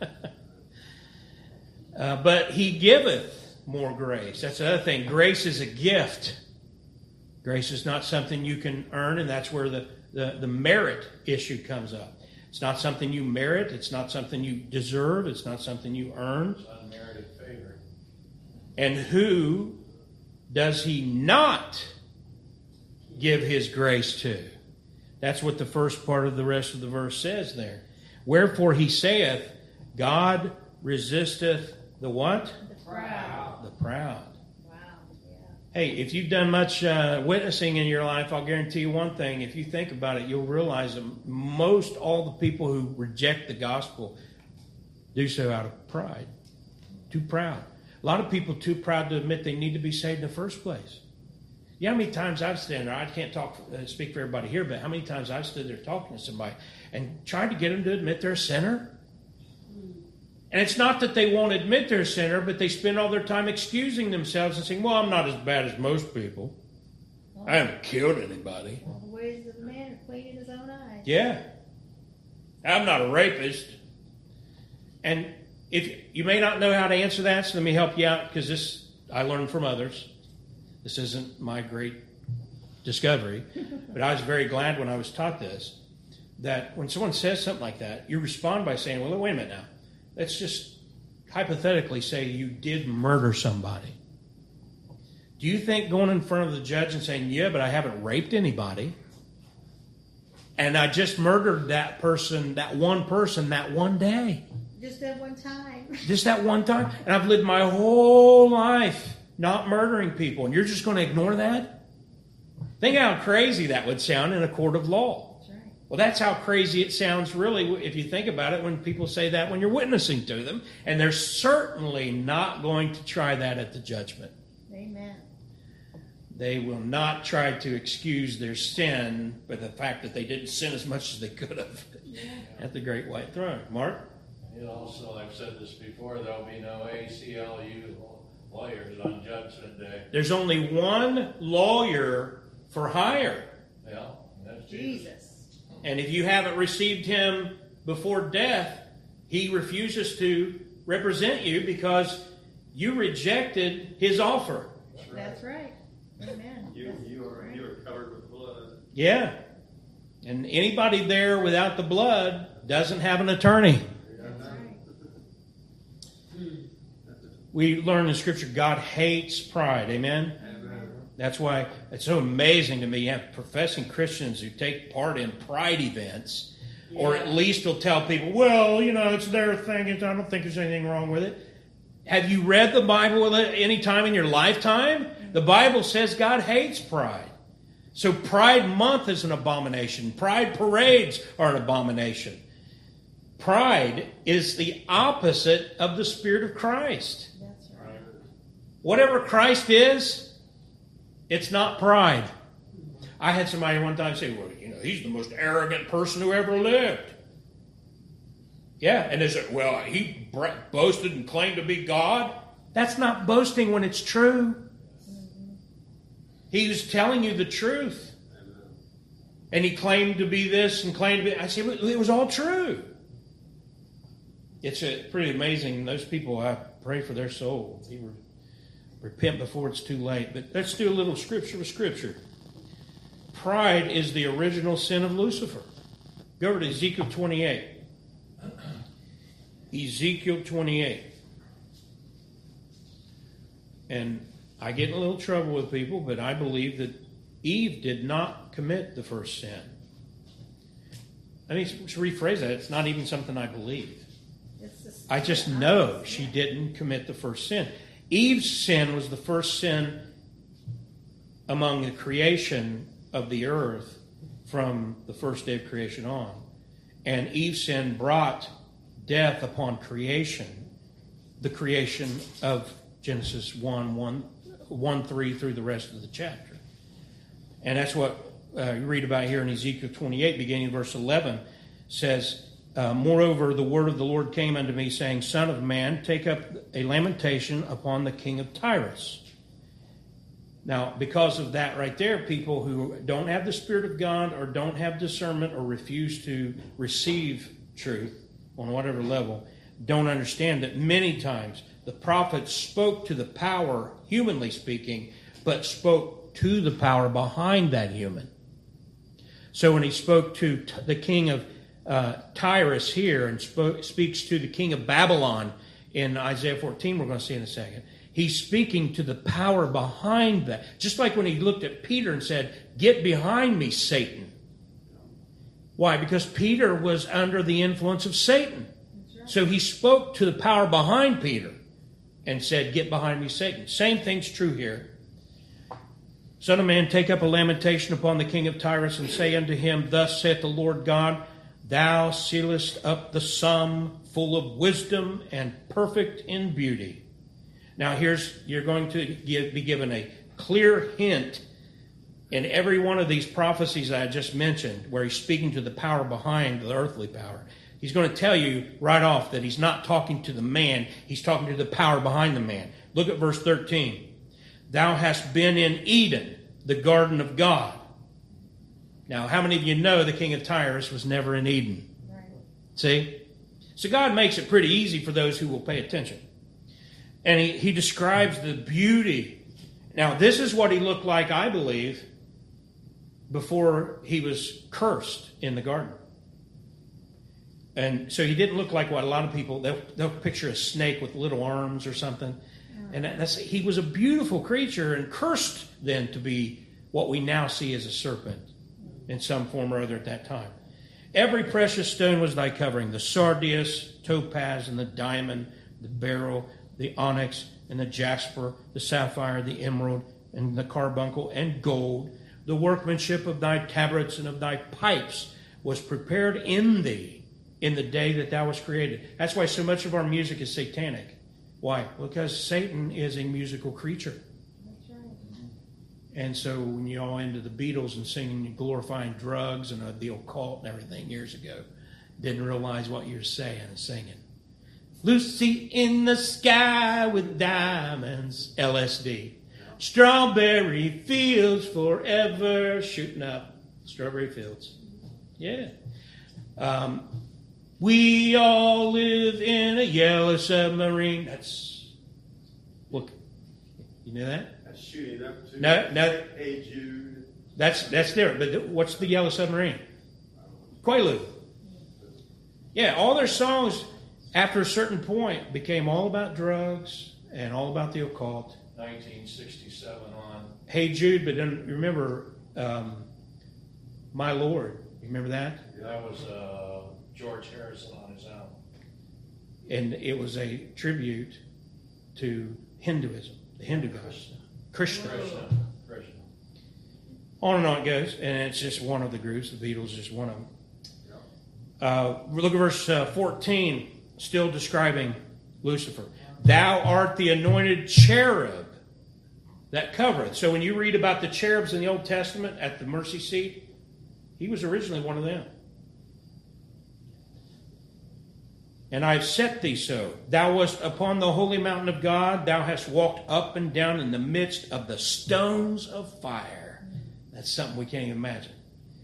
uh, but he giveth more grace. That's the other thing. Grace is a gift. Grace is not something you can earn, and that's where the, the, the merit issue comes up. It's not something you merit. It's not something you deserve. It's not something you earn. It's unmerited favor. And who does he not give his grace to? That's what the first part of the rest of the verse says there. Wherefore he saith, God resisteth the what? The proud. The proud. Wow. Yeah. Hey, if you've done much uh, witnessing in your life, I'll guarantee you one thing. If you think about it, you'll realize that most all the people who reject the gospel do so out of pride. Too proud. A lot of people too proud to admit they need to be saved in the first place. You know how many times I've stood there, I can't talk, uh, speak for everybody here, but how many times I've stood there talking to somebody and tried to get them to admit they're a sinner? And it's not that they won't admit they're a sinner, but they spend all their time excusing themselves and saying, well, I'm not as bad as most people. I haven't killed anybody. All the ways of man are clean in his own eyes. Yeah. I'm not a rapist. And if you may not know how to answer that, so let me help you out, because this I learned from others. This isn't my great discovery, but I was very glad when I was taught this, that when someone says something like that, you respond by saying, well, wait a minute now. Let's just hypothetically say you did murder somebody. Do you think going in front of the judge and saying, yeah, but I haven't raped anybody, and I just murdered that person, that one person, that one day. Just that one time. Just that one time. And I've lived my whole life not murdering people, and you're just going to ignore that? Think how crazy that would sound in a court of law. Well, that's how crazy it sounds, really, if you think about it, when people say that when you're witnessing to them. And they're certainly not going to try that at the judgment. Amen. They will not try to excuse their sin by the fact that they didn't sin as much as they could have yeah. at the great white throne. Mark? And also, I've said this before, there'll be no A C L U lawyers on Judgment Day. There's only one lawyer for hire. Yeah, that's Jesus. Jesus. And if you haven't received him before death, he refuses to represent you because you rejected his offer. That's right. Amen. You, you, are, you are covered with blood. Yeah. And anybody there without the blood doesn't have an attorney. That's right. We learn in Scripture God hates pride. Amen? That's why it's so amazing to me. You have professing Christians who take part in pride events, yeah. or at least will tell people, well, you know, it's their thing. I don't think there's anything wrong with it. Have you read the Bible at any time in your lifetime? The Bible says God hates pride. So Pride Month is an abomination. Pride parades are an abomination. Pride is the opposite of the Spirit of Christ. That's right. Whatever Christ is, it's not pride. I had somebody one time say, well, you know, he's the most arrogant person who ever lived. Yeah, and they said, well, he boasted and claimed to be God. That's not boasting when it's true. Mm-hmm. He was telling you the truth. And he claimed to be this and claimed to be... I said, it was all true. It's a, pretty amazing. Those people, I pray for their soul. They were... Repent before it's too late. But let's do a little scripture with scripture. Pride is the original sin of Lucifer. Go over to Ezekiel twenty-eight. Ezekiel twenty-eight. And I get in a little trouble with people, but I believe that Eve did not commit the first sin. Let me rephrase that. It's not even something I believe. I just know she didn't commit the first sin. Eve's sin was the first sin among the creation of the earth from the first day of creation on. And Eve's sin brought death upon creation, the creation of Genesis one, one, one, three through the rest of the chapter. And that's what uh, you read about here in Ezekiel twenty-eight, beginning in verse eleven, says, Uh, moreover, the word of the Lord came unto me, saying, Son of man, take up a lamentation upon the king of Tyrus. Now, because of that right there, people who don't have the Spirit of God or don't have discernment or refuse to receive truth on whatever level, don't understand that many times the prophet spoke to the power, humanly speaking, but spoke to the power behind that human. So when he spoke to t- the king of Uh, Tyrus here and spoke, speaks to the king of Babylon in Isaiah fourteen, we're going to see in a second. He's speaking to the power behind that. Just like when he looked at Peter and said, get behind me, Satan. Why? Because Peter was under the influence of Satan. Right. So he spoke to the power behind Peter and said, get behind me, Satan. Same thing's true here. Son of man, take up a lamentation upon the king of Tyrus and say unto him, Thus saith the Lord God, Thou sealest up the sum, full of wisdom and perfect in beauty. Now here's, you're going to give, be given a clear hint in every one of these prophecies I just mentioned, where he's speaking to the power behind the earthly power, he's going to tell you right off that he's not talking to the man, he's talking to the power behind the man. Look at verse thirteen. Thou hast been in Eden, the garden of God. Now, how many of you know the king of Tyrus was never in Eden? Right. See? So God makes it pretty easy for those who will pay attention. And he, he describes the beauty. Now, this is what he looked like, I believe, before he was cursed in the garden. And so he didn't look like what a lot of people, they'll, they'll picture a snake with little arms or something. And that, that's, he was a beautiful creature and cursed then to be what we now see as a serpent in some form or other at that time. Every precious stone was thy covering, the sardius, topaz, and the diamond, the beryl, the onyx, and the jasper, the sapphire, the emerald, and the carbuncle, and gold. The workmanship of thy tabrets and of thy pipes was prepared in thee in the day that thou wast created. That's why so much of our music is satanic. Why? Because Satan is a musical creature. That's right. And so when you're all into the Beatles and singing, glorifying drugs and uh, the occult and everything years ago, didn't realize what you're saying and singing. Lucy in the sky with diamonds, L S D. Strawberry fields forever shooting up. Strawberry fields. Yeah. Um, we all live in a yellow submarine. That's, look, you know that? That's shooting up to. No, no. Hey Jude. That's that's there. But th- what's the yellow submarine? Quaalude. Yeah, all their songs after a certain point became all about drugs and all about the occult. nineteen sixty-seven on. Hey Jude, but then remember, um, My Lord. You remember that? That was uh, George Harrison on his album. And it was a tribute to Hinduism, the Hindu gods, Krishna. Krishna. Krishna. On and on it goes, and it's just one of the groups. The Beatles is just one of them. Uh, look at verse uh, fourteen, still describing Lucifer. Thou art the anointed cherub that covereth. So when you read about the cherubs in the Old Testament at the mercy seat, he was originally one of them. And I've set thee so. Thou wast upon the holy mountain of God. Thou hast walked up and down in the midst of the stones of fire. That's something we can't even imagine.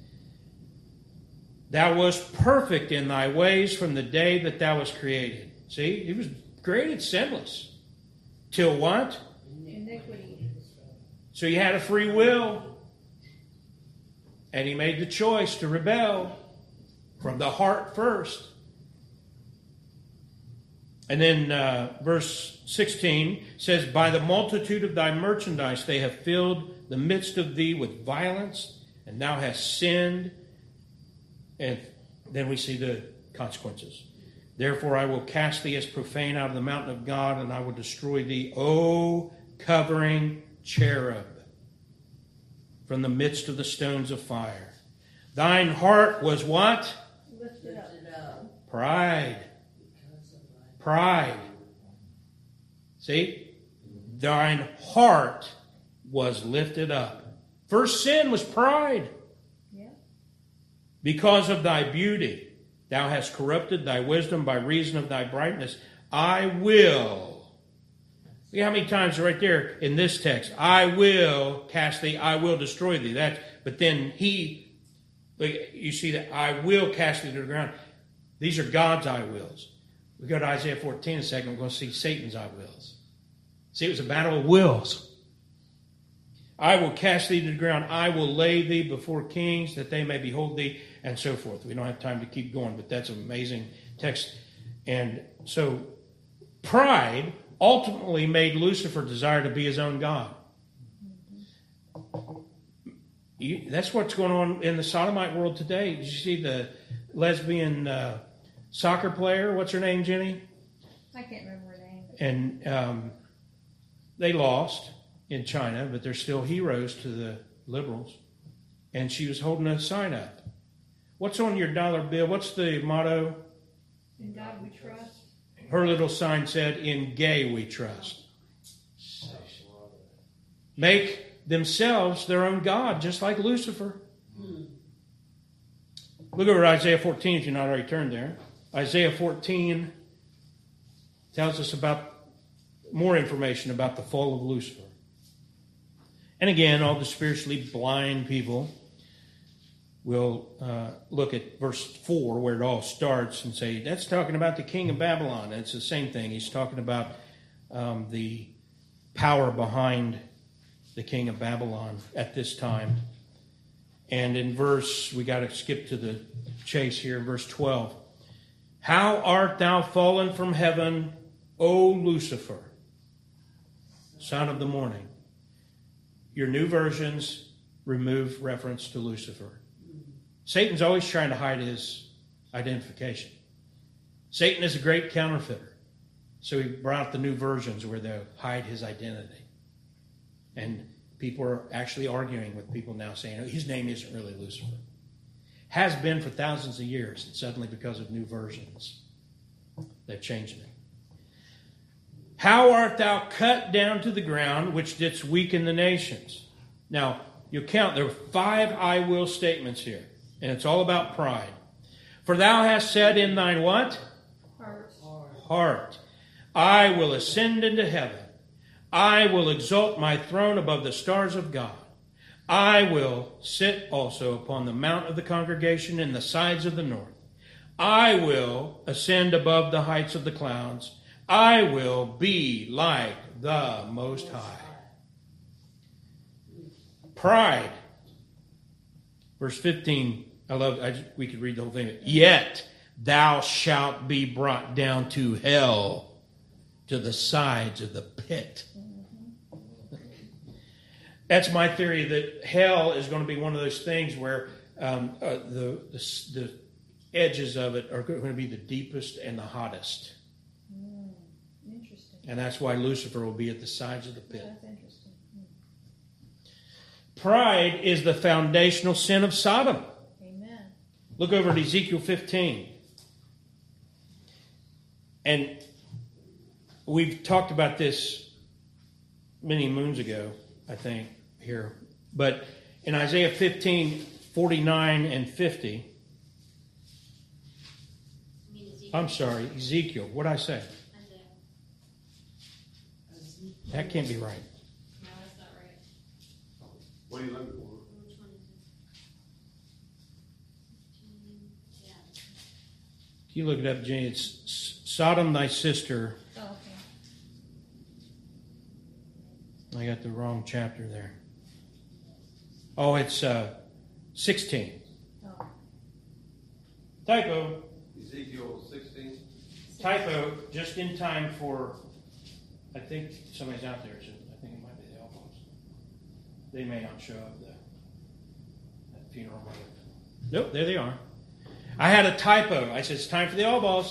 Thou wast perfect in thy ways from the day that thou wast created. See, he was created sinless. Till what? Iniquity. So he had a free will. And he made the choice to rebel from the heart first. And then uh, verse sixteen says, by the multitude of thy merchandise they have filled the midst of thee with violence, and thou hast sinned. And then we see the consequences. Therefore I will cast thee as profane out of the mountain of God, and I will destroy thee, O covering cherub, from the midst of the stones of fire. Thine heart was what? Lifted up. Lift it up. Pride. Because of my Pride. See? Thine heart was lifted up. First sin was pride. Yeah. Because of thy beauty, thou hast corrupted thy wisdom by reason of thy brightness. I will. See how many times right there in this text, I will cast thee, I will destroy thee. That, but then he, you see that I will cast thee to the ground. These are God's I wills. We go to Isaiah fourteen in a second, we're going to see Satan's I wills. See, it was a battle of wills. I will cast thee to the ground. I will lay thee before kings that they may behold thee, and so forth. We don't have time to keep going, but that's an amazing text. And so pride ultimately made Lucifer desire to be his own God. You, that's what's going on in the sodomite world today. Did you see the lesbian uh, soccer player? What's her name, Jenny? I can't remember her name. And um, they lost in China, but they're still heroes to the liberals. And she was holding a sign up. What's on your dollar bill? What's the motto? In God we trust. Her little sign said, in gay we trust. Make themselves their own God, just like Lucifer. Look over at Isaiah fourteen if you're not already turned there. Isaiah fourteen tells us about more information about the fall of Lucifer. And again, all the spiritually blind people will uh, look at verse four where it all starts and say, that's talking about the king of Babylon. And it's the same thing. He's talking about um, the power behind the king of Babylon at this time. And in verse, we got to skip to the chase here, verse twelve. How art thou fallen from heaven, O Lucifer, son of the morning? Your new versions remove reference to Lucifer. Satan's always trying to hide his identification. Satan is a great counterfeiter. So he brought the new versions where they hide his identity. And people are actually arguing with people now saying, oh, his name isn't really Lucifer. Has been for thousands of years, and suddenly because of new versions, they've changed it. How art thou cut down to the ground, which didst weaken the nations? Now, you count, there are five I will statements here, and it's all about pride. For thou hast said in thine what? Heart. Heart. I will ascend into heaven. I will exalt my throne above the stars of God. I will sit also upon the mount of the congregation in the sides of the north. I will ascend above the heights of the clouds. I will be like the Most High. Pride. Verse fifteen. I love. I, we could read the whole thing. Yet thou shalt be brought down to hell, to the sides of the pit. That's my theory, that hell is going to be one of those things where um, uh, the, the the edges of it are going to be the deepest and the hottest. Mm, interesting. And that's why Lucifer will be at the sides of the pit. That's interesting. Mm. Pride is the foundational sin of Sodom. Amen. Look over at Ezekiel fifteen. And we've talked about this many moons ago, I think, here. But in Isaiah fifteen, forty-nine and fifty, I'm sorry, Ezekiel, what did I say? That can't be right. No, that's not right. What are you looking for? You look it up, Jane. It's Sodom, thy sister. Oh, okay. I got the wrong chapter there. Oh, it's uh, sixteen. Oh. Typo. Ezekiel sixteen? Typo, just in time for, I think somebody's out there. So I think it might be the Elbows. They may not show up though. At funeral. Nope, there they are. I had a typo. I said, it's time for the Elbows.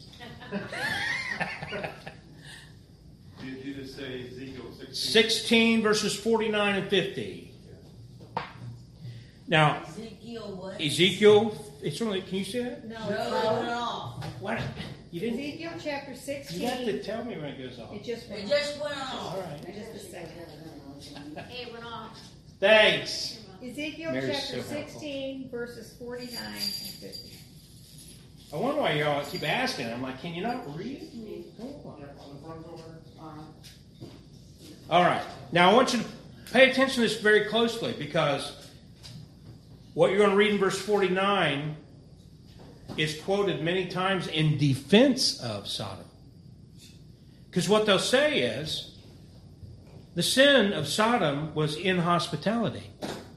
Did you just say Ezekiel sixteen? sixteen verses forty-nine and fifty. Now, Ezekiel what? Ezekiel, it's only, can you see that? No, No, it's it not. went off. What? You didn't? Ezekiel chapter You have to sixteen. tell me when it goes off. It just went It off. just went off. All right. Just a second. Hey, it went off. Thanks. Ezekiel Mary's chapter so helpful. sixteen, verses forty-nine and fifty. I wonder why y'all keep asking. I'm like, can you not read? Come on. All right. Now I want you to pay attention to this very closely, because what you're going to read in verse forty-nine is quoted many times in defense of Sodom. Because what they'll say is, the sin of Sodom was inhospitality.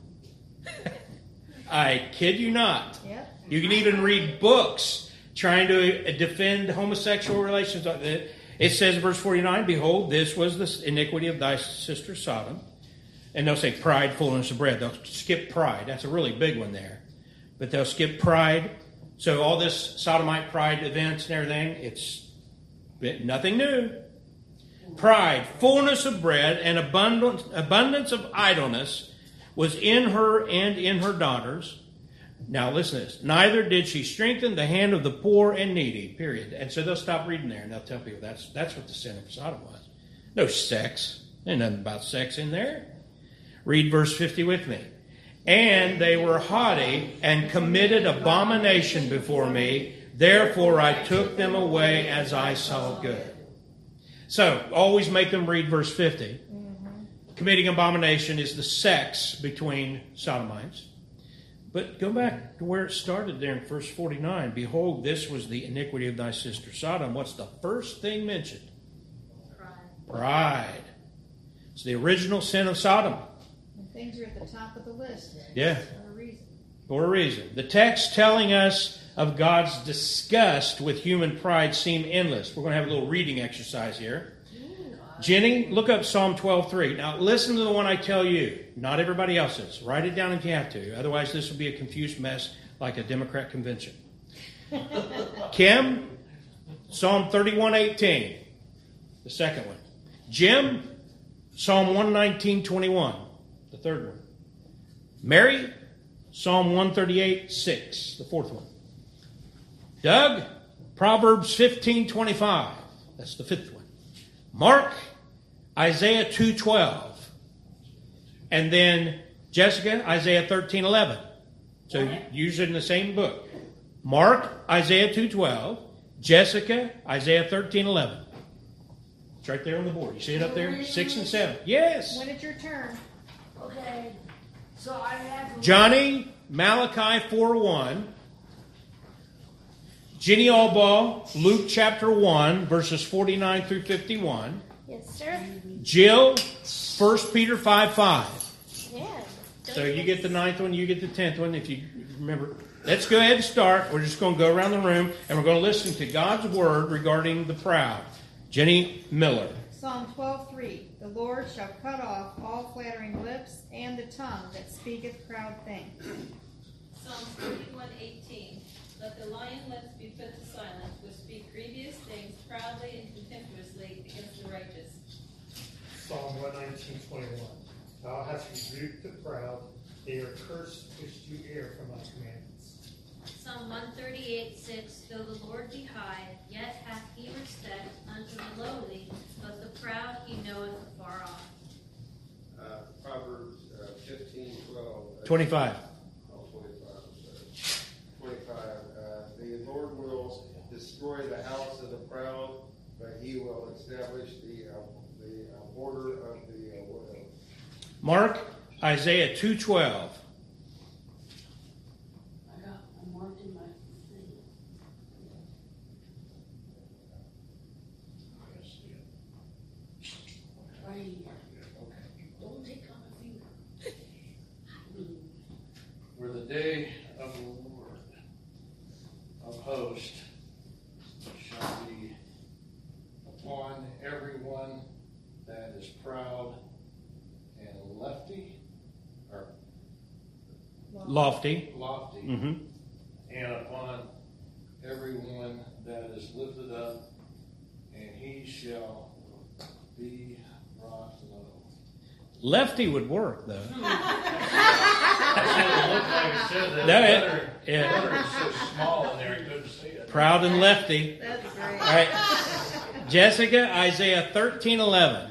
I kid you not. Yep. You can even read books trying to defend homosexual relations. It says in verse forty-nine, behold, this was the iniquity of thy sister Sodom. And they'll say pride, fullness of bread. They'll skip pride. That's a really big one there. But they'll skip pride. So all this sodomite pride events and everything, it's nothing new. Pride, fullness of bread, and abundance, abundance of idleness was in her and in her daughters. Now listen to this. Neither did she strengthen the hand of the poor and needy, period. And so they'll stop reading there and they'll tell people that's that's what the sin of Sodom was. No sex. There's nothing about sex in there. Read verse fifty with me. And they were haughty and committed abomination before me. Therefore I took them away as I saw good. So, always make them read verse fifty. Mm-hmm. Committing abomination is the sex between sodomites. But go back to where it started there in verse forty-nine. Behold, this was the iniquity of thy sister Sodom. What's the first thing mentioned? Pride. Pride. It's the original sin of Sodom. And things are at the top of the list. Yeah. For a reason. For a reason. The text telling us of God's disgust with human pride seem endless. We're going to have a little reading exercise here. Jenny, look up Psalm twelve three. Now listen to the one I tell you, not everybody else's. Write it down if you have to. Otherwise this will be a confused mess like a Democrat convention. Kim, Psalm thirty-one eighteen, the second one. Jim, Psalm one nineteen twenty-one, the third one. Mary, Psalm one thirty-eight six, the fourth one. Doug, Proverbs fifteen twenty-five, that's the fifth one. Mark, Isaiah two twelve. And then Jessica, Isaiah thirteen eleven. So use it in the same book. Mark, Isaiah two twelve. Jessica, Isaiah thirteen eleven. It's right there on the board. You see it up there? Six and seven. Yes. When it's your turn. Okay. So I have to Johnny, Malachi four one. Jenny Albaugh, Luke chapter one, verses forty-nine through fifty-one. Yes, sir. Jill, First Peter five five. Yeah. So you get the ninth one, you get the tenth one, if you remember. Let's go ahead and start. We're just going to go around the room, and we're going to listen to God's word regarding the proud. Jenny Miller. Psalm twelve three. The Lord shall cut off all flattering lips and the tongue that speaketh proud things. Psalm thirty-one eighteen. Let the lying lips be put to silence, which speak grievous things proudly and contemptuously against the righteous. Psalm one nineteen twenty-one. Thou hast rebuked the proud, they are cursed which do err from thy commandments. Psalm one thirty-eight six. Though the Lord be high, yet hath he respect unto the lowly, but the proud he knoweth afar off. Uh, Proverbs uh, fifteen twelve. Uh, twenty-five. Oh, twenty-five. uh, twenty-five. Uh, the Lord will destroy the house of the proud, but he will establish the uh, the uh, border of the uh, widow. Mark, Isaiah two twelve. I got I marked in my thing. Right here. Don't take on a finger. For the day of the Lord of hosts shall be upon everyone that is proud and lefty, or Lofty. lofty, Mm-hmm. and upon everyone that is lifted up, and he shall be brought low. Lefty would work, though. That's what it looked like. It said that. No, the it- letter, yeah. the letter is so small in there, I couldn't see it. Proud and lefty. That's great. All right. Jessica, Isaiah thirteen eleven.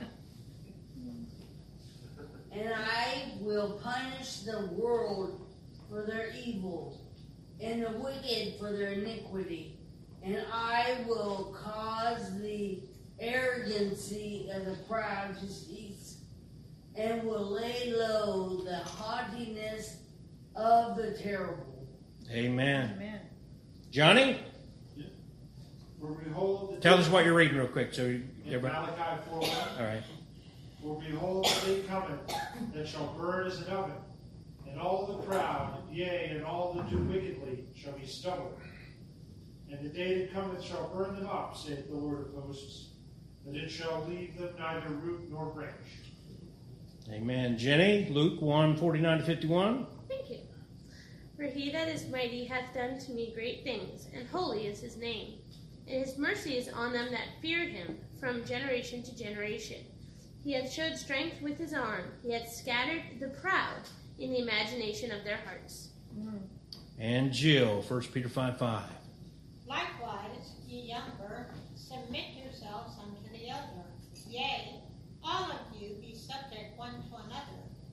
And I will punish the world for their evil, and the wicked for their iniquity. And I will cause the arrogancy of the proud to cease, and will lay low the haughtiness of the terrible. Amen. Amen. Johnny, For behold, the tell us what you're reading real quick. So in everybody. Malachi four one. All right. For behold, the day cometh that shall burn as an oven, and all the proud, yea, and all that do wickedly, shall be stubble. And the day that cometh shall burn them up, saith the Lord of hosts, that it shall leave them neither root nor branch. Amen. Jenny, Luke one forty-nine to fifty-one. Thank you. For he that is mighty hath done to me great things, and holy is his name. And his mercy is on them that fear him from generation to generation. He hath showed strength with his arm. He hath scattered the proud in the imagination of their hearts. And Jill, First Peter five five. Likewise, ye younger, submit yourselves unto the elder. Yea, all of you be subject one to another,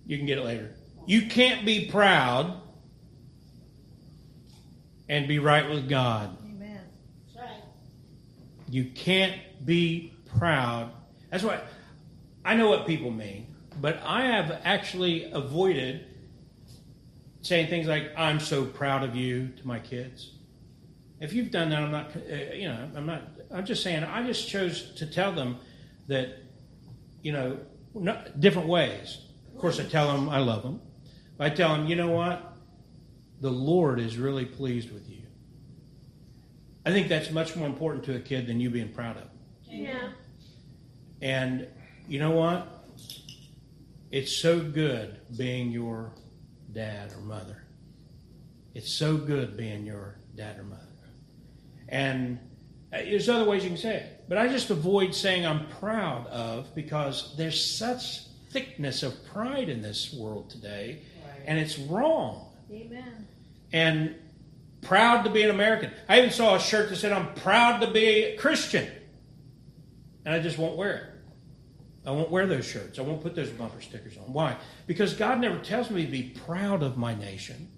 You can get it later. You can't be proud and be right with God. Amen. That's right. You can't be proud. That's why I know what people mean, but I have actually avoided saying things like, I'm so proud of you to my kids. If you've done that, I'm not, uh, you know, I'm not, I'm just saying, I just chose to tell them that, you know, not, different ways. Of course, I tell them I love them. I tell them, you know what? The Lord is really pleased with you. I think that's much more important to a kid than you being proud of them. Yeah. And you know what? It's so good being your dad or mother. It's so good being your dad or mother. And there's other ways you can say it. But I just avoid saying I'm proud of, because there's such thickness of pride in this world today. Right. And it's wrong. Amen. And proud to be an American. I even saw a shirt that said, I'm proud to be a Christian. And I just won't wear it. I won't wear those shirts. I won't put those bumper stickers on. Why? Because God never tells me to be proud of my nation.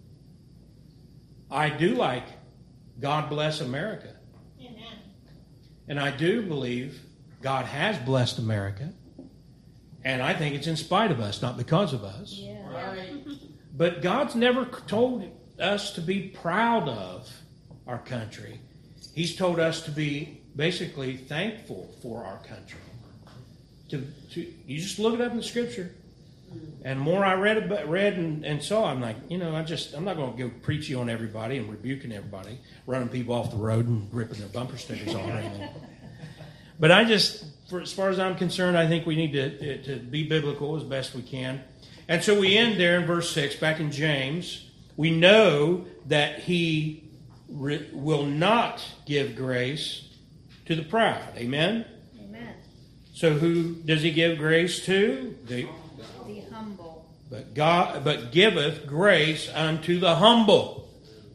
I do like God bless America. Amen. And I do believe God has blessed America. And I think it's in spite of us, not because of us. Yeah. Right. But God's never told us to be proud of our country. He's told us to be basically thankful for our country. To, to you just look it up in the Scripture. And the more I read about, read and, and saw, I'm like, you know, I just I'm not going to go preaching on everybody and rebuking everybody, running people off the road and ripping their bumper stickers on or anything. But I just, for as far as I'm concerned, I think we need to to be biblical as best we can. And so we end there in verse six, back in James. We know that he re- will not give grace to the proud. Amen? Amen. So who does he give grace to? The, The humble. but God, but giveth grace unto the humble.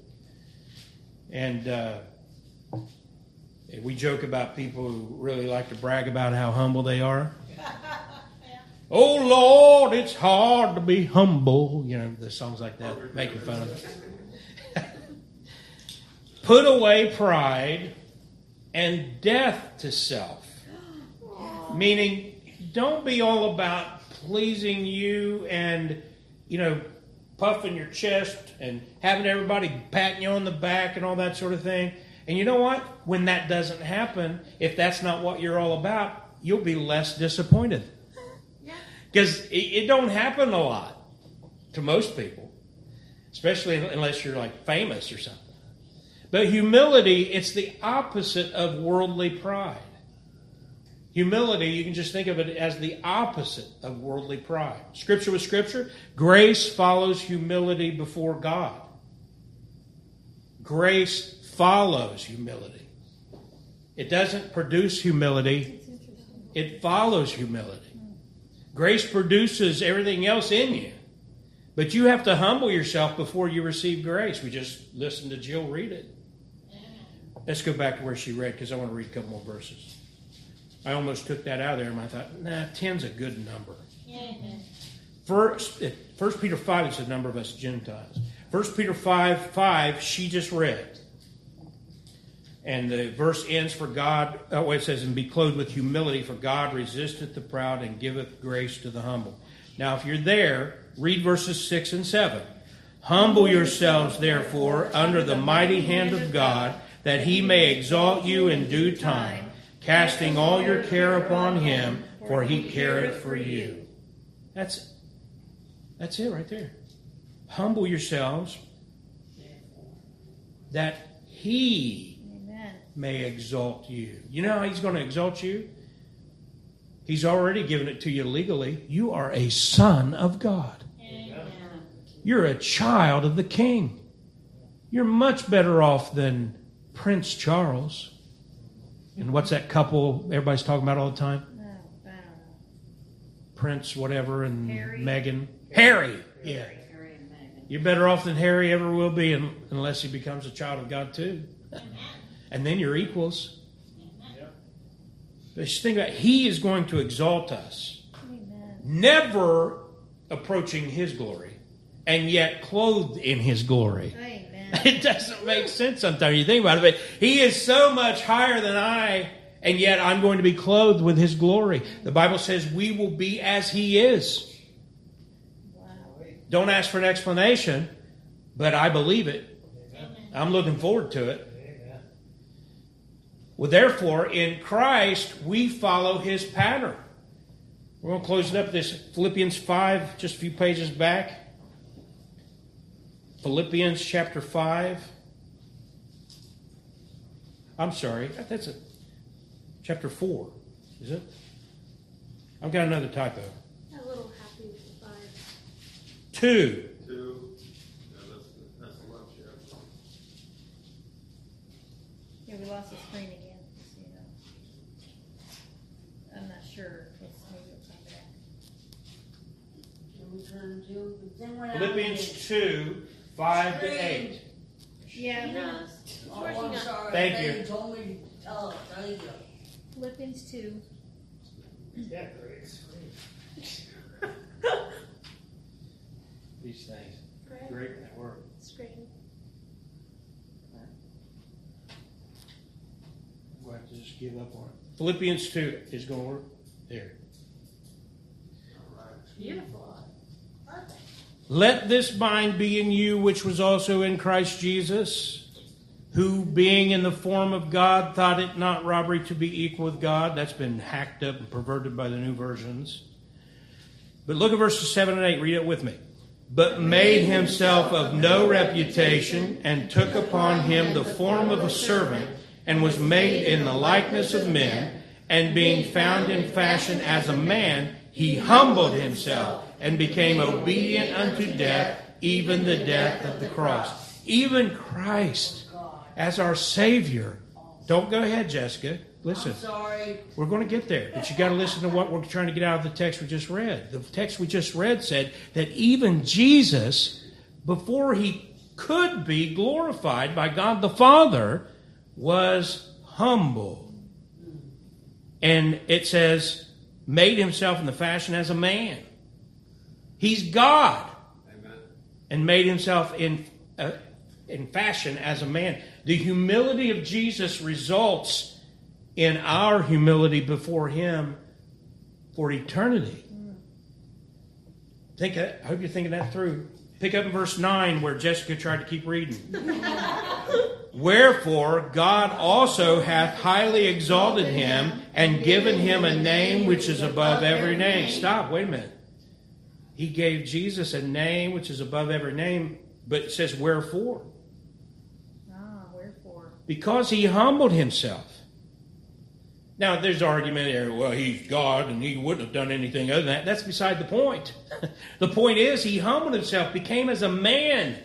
And uh, we joke about people who really like to brag about how humble they are. Oh Lord, it's hard to be humble. You know, the songs like that, making fun of it. Put away pride and death to self. Meaning, don't be all about pleasing you and, you know, puffing your chest and having everybody patting you on the back and all that sort of thing. And you know what? When that doesn't happen, if that's not what you're all about, you'll be less disappointed. Because it, it don't happen a lot to most people, especially unless you're like famous or something. But humility, it's the opposite of worldly pride. Humility, you can just think of it as the opposite of worldly pride. Scripture with Scripture, grace follows humility before God. Grace follows humility. It doesn't produce humility, it follows humility. Grace produces everything else in you. But you have to humble yourself before you receive grace. We just listened to Jill read it. Let's go back to where she read, because I want to read a couple more verses. I almost took that out of there, and I thought, nah, ten's a good number. Amen. First, First Peter five is the number of us Gentiles. First Peter five, five, she just read. And the verse ends, for God, oh, it says, and be clothed with humility, for God resisteth the proud and giveth grace to the humble. Now, if you're there, read verses six and seven. Humble yourselves, therefore, under the mighty hand of God, that he may exalt you in due time, casting all your care upon him, for he careth for you. That's, that's it right there. Humble yourselves, that he may exalt you. You know how he's going to exalt you? He's already given it to you legally. You are a son of God. Amen. You're a child of the King. You're much better off than Prince Charles. And what's that couple everybody's talking about all the time? No, I don't know. Prince whatever and Harry. Meghan. Harry. Yeah. Harry and Meghan. You're better off than Harry ever will be unless he becomes a child of God too. And then you're equals. Yep. But just think about it. He is going to exalt us. Amen. Never approaching His glory, and yet clothed in His glory. Amen. It doesn't make sense sometimes you think about it, but He is so much higher than I, and yet I'm going to be clothed with His glory. The Bible says we will be as He is. Wow. Don't ask for an explanation, but I believe it. I'm looking forward to it. Well, therefore, in Christ, we follow His pattern. We're going to close it up this Philippians five, just a few pages back. Philippians chapter five. I'm sorry, that's it. Chapter four, is it? I've got another typo. A little happy with the five. Two. Two. Yeah, that's, that's the left, yeah. Yeah, we lost the screen again. So, you know. I'm not sure. It's maybe it'll come back. Can we turn to, but then when I Philippians went- two, five to eight. Yeah, He we're- knows. He's Oh, working I'm on it. sorry. Thank They you. told me to tell, tell you. Philippians two. Yeah, great screen. These things. Right. Great at work. Screen. We'll have to just give up on it. Philippians two is going to work. There. Beautiful. Let this mind be in you, which was also in Christ Jesus, who, being in the form of God, thought it not robbery to be equal with God. That's been hacked up and perverted by the new versions. But look at verses seven and eight. Read it with me. But made himself of no reputation, and took upon him the form of a servant, and was made in the likeness of men. And being found in fashion as a man, he humbled himself, and became obedient unto death, even the death of the cross. Even Christ, as our Savior. Don't go ahead, Jessica. Listen. I'm sorry. We're going to get there, but you got to listen to what we're trying to get out of the text we just read. The text we just read said that even Jesus, before he could be glorified by God the Father, was humble. And it says, made himself in the fashion as a man. He's God. Amen. And made himself in, uh, in fashion as a man. The humility of Jesus results in our humility before Him for eternity. Think. I hope you're thinking that through. Pick up in verse nine where Jessica tried to keep reading. Wherefore God also hath highly exalted Him and given Him a name which is above every name. Stop. Wait a minute. He gave Jesus a name which is above every name, but it says wherefore. Ah, wherefore? Because He humbled Himself. Now, there's argument there, well, He's God and He wouldn't have done anything other than that. That's beside the point. The point is, He humbled Himself, became as a man.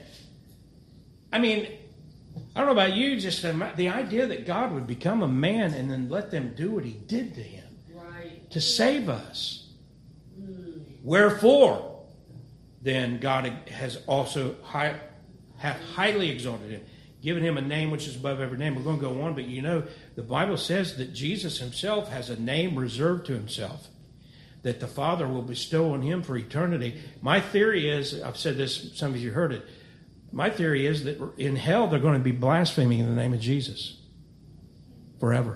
I mean, I don't know about you, just the idea that God would become a man and then let them do what He did to Him. Right. To save us. Mm. Wherefore, then God has also high, hath highly exalted Him, given Him a name which is above every name. We're going to go on, but you know, the Bible says that Jesus Himself has a name reserved to Himself, that the Father will bestow on Him for eternity. My theory is, I've said this, some of you heard it, my theory is that in hell they're going to be blaspheming in the name of Jesus forever.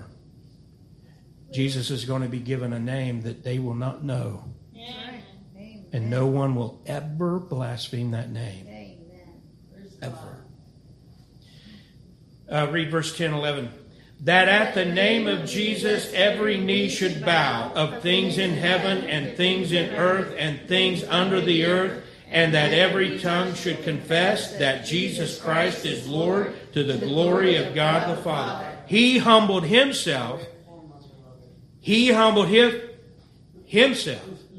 Jesus is going to be given a name that they will not know. Amen. Amen. And no one will ever blaspheme that name. Amen. Ever. Uh, read verse ten, eleven. That at the name of Jesus every knee should bow, of things in heaven and things in earth and things under the earth, and that every tongue should confess that Jesus Christ is Lord, to the glory of God the Father. He humbled Himself. He humbled him, Himself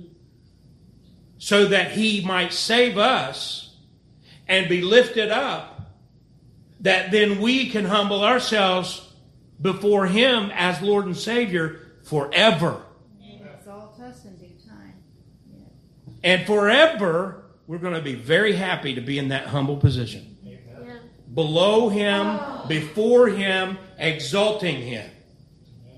so that He might save us and be lifted up, that then we can humble ourselves before Him as Lord and Savior forever. And exalt us in due time. Yeah. And forever, we're going to be very happy to be in that humble position. Yeah. Below Him, before Him, exalting Him.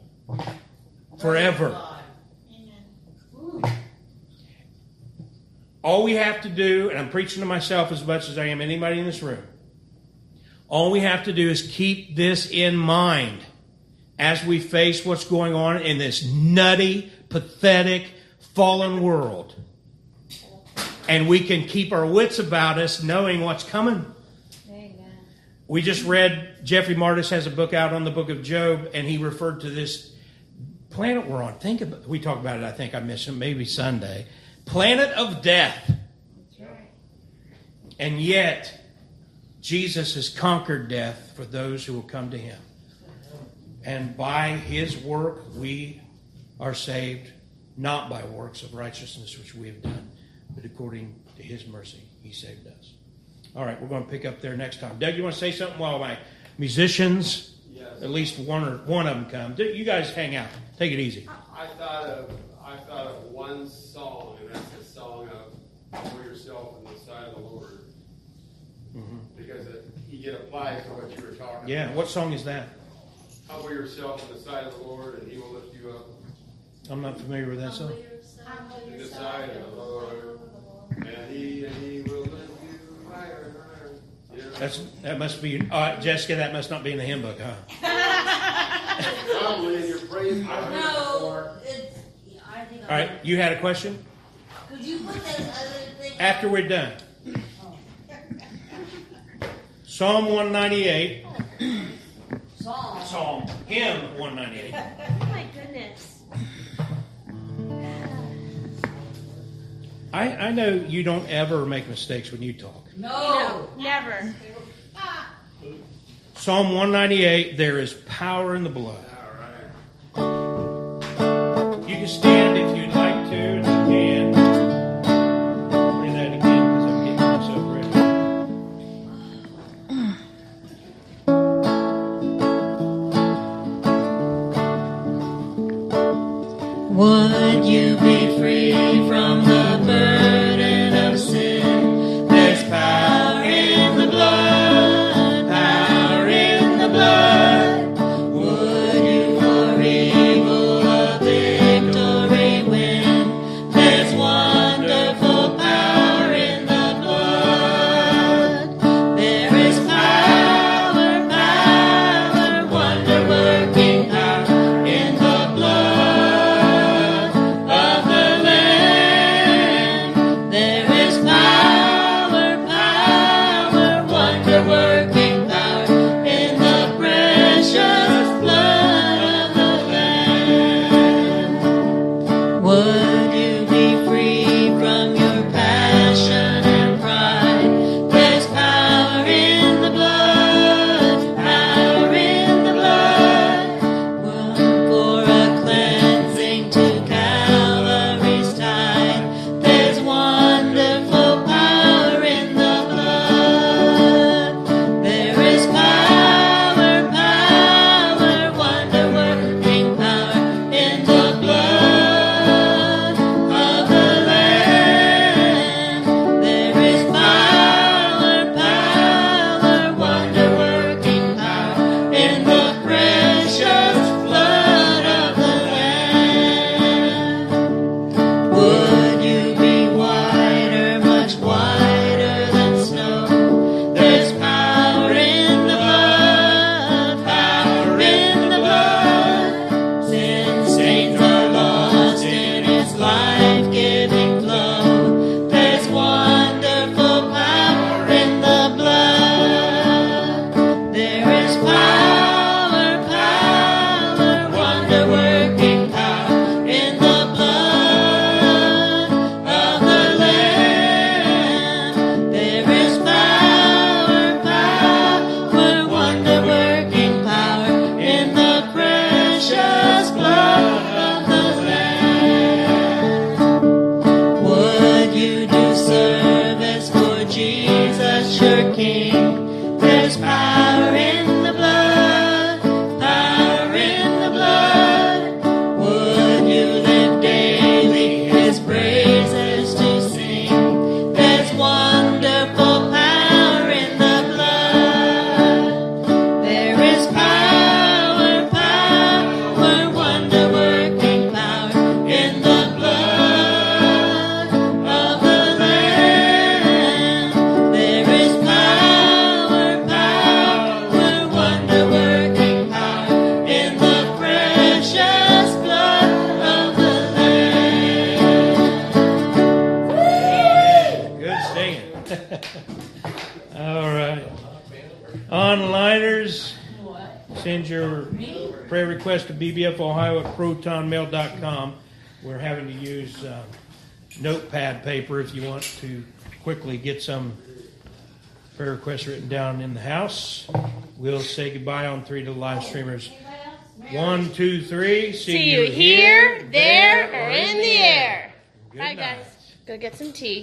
Forever. All we have to do, and I'm preaching to myself as much as I am anybody in this room, all we have to do is keep this in mind as we face what's going on in this nutty, pathetic, fallen world. And we can keep our wits about us knowing what's coming. Amen. We just read, Jeffrey Martis has a book out on the book of Job, and he referred to this planet we're on. Think about, we talked about it, I think I missed it, maybe Sunday. Planet of death. That's right. And yet, Jesus has conquered death for those who will come to him. And by his work, we are saved, not by works of righteousness which we have done, but according to his mercy, he saved us. All right, we're going to pick up there next time. Doug, you want to say something while my musicians, yes. at least one or one of them come? You guys hang out. Take it easy. I thought of I thought of one song, and that's the song of "Humble Yourself in the Sight of the Lord," Mm-hmm. because it, it applies to what you were talking Yeah, about. what song is that? Humble yourself in the sight of the Lord, and he will lift you up I'm not familiar with that song. in the sight of the Lord, and he and he will lift you higher and higher. Yeah. That's that must be uh, Jessica. That must not be in the hymn book, huh? Probably in your praise. I heard it No, before. it's. I think. All right, you had a question? Could you put that other thing? After we're done. Psalm one ninety-eight. Song. Psalm, hymn one ninety-eight. Oh my goodness. I, I know you don't ever make mistakes when you talk. No. No, never. Psalm one ninety-eight, there is power in the blood. All right. You can stand if you'd like to, and you can. Play that again because I'm getting myself ready. Would you be free from the burden of sin? There's power in the blood, power in the blood. Would you for evil a victory win? There's wonderful power in the blood. There is power, power, wonder-working power in the blood. Working power in the precious blood of the Lamb. Would you be free from your passion and pride? There's power in the blood, power in the blood. One for a cleansing to Calvary's tide. There's wonderful power in the of the Lamb. All right. Onliners, send your prayer request to B B F Ohio at proton mail dot com. We're having to use uh, notepad paper if you want to quickly get some prayer requests written down in the house. We'll say goodbye on three to the live streamers. One, two, three. See, See you here, there, or in the air. Bye, guys. Go get some tea.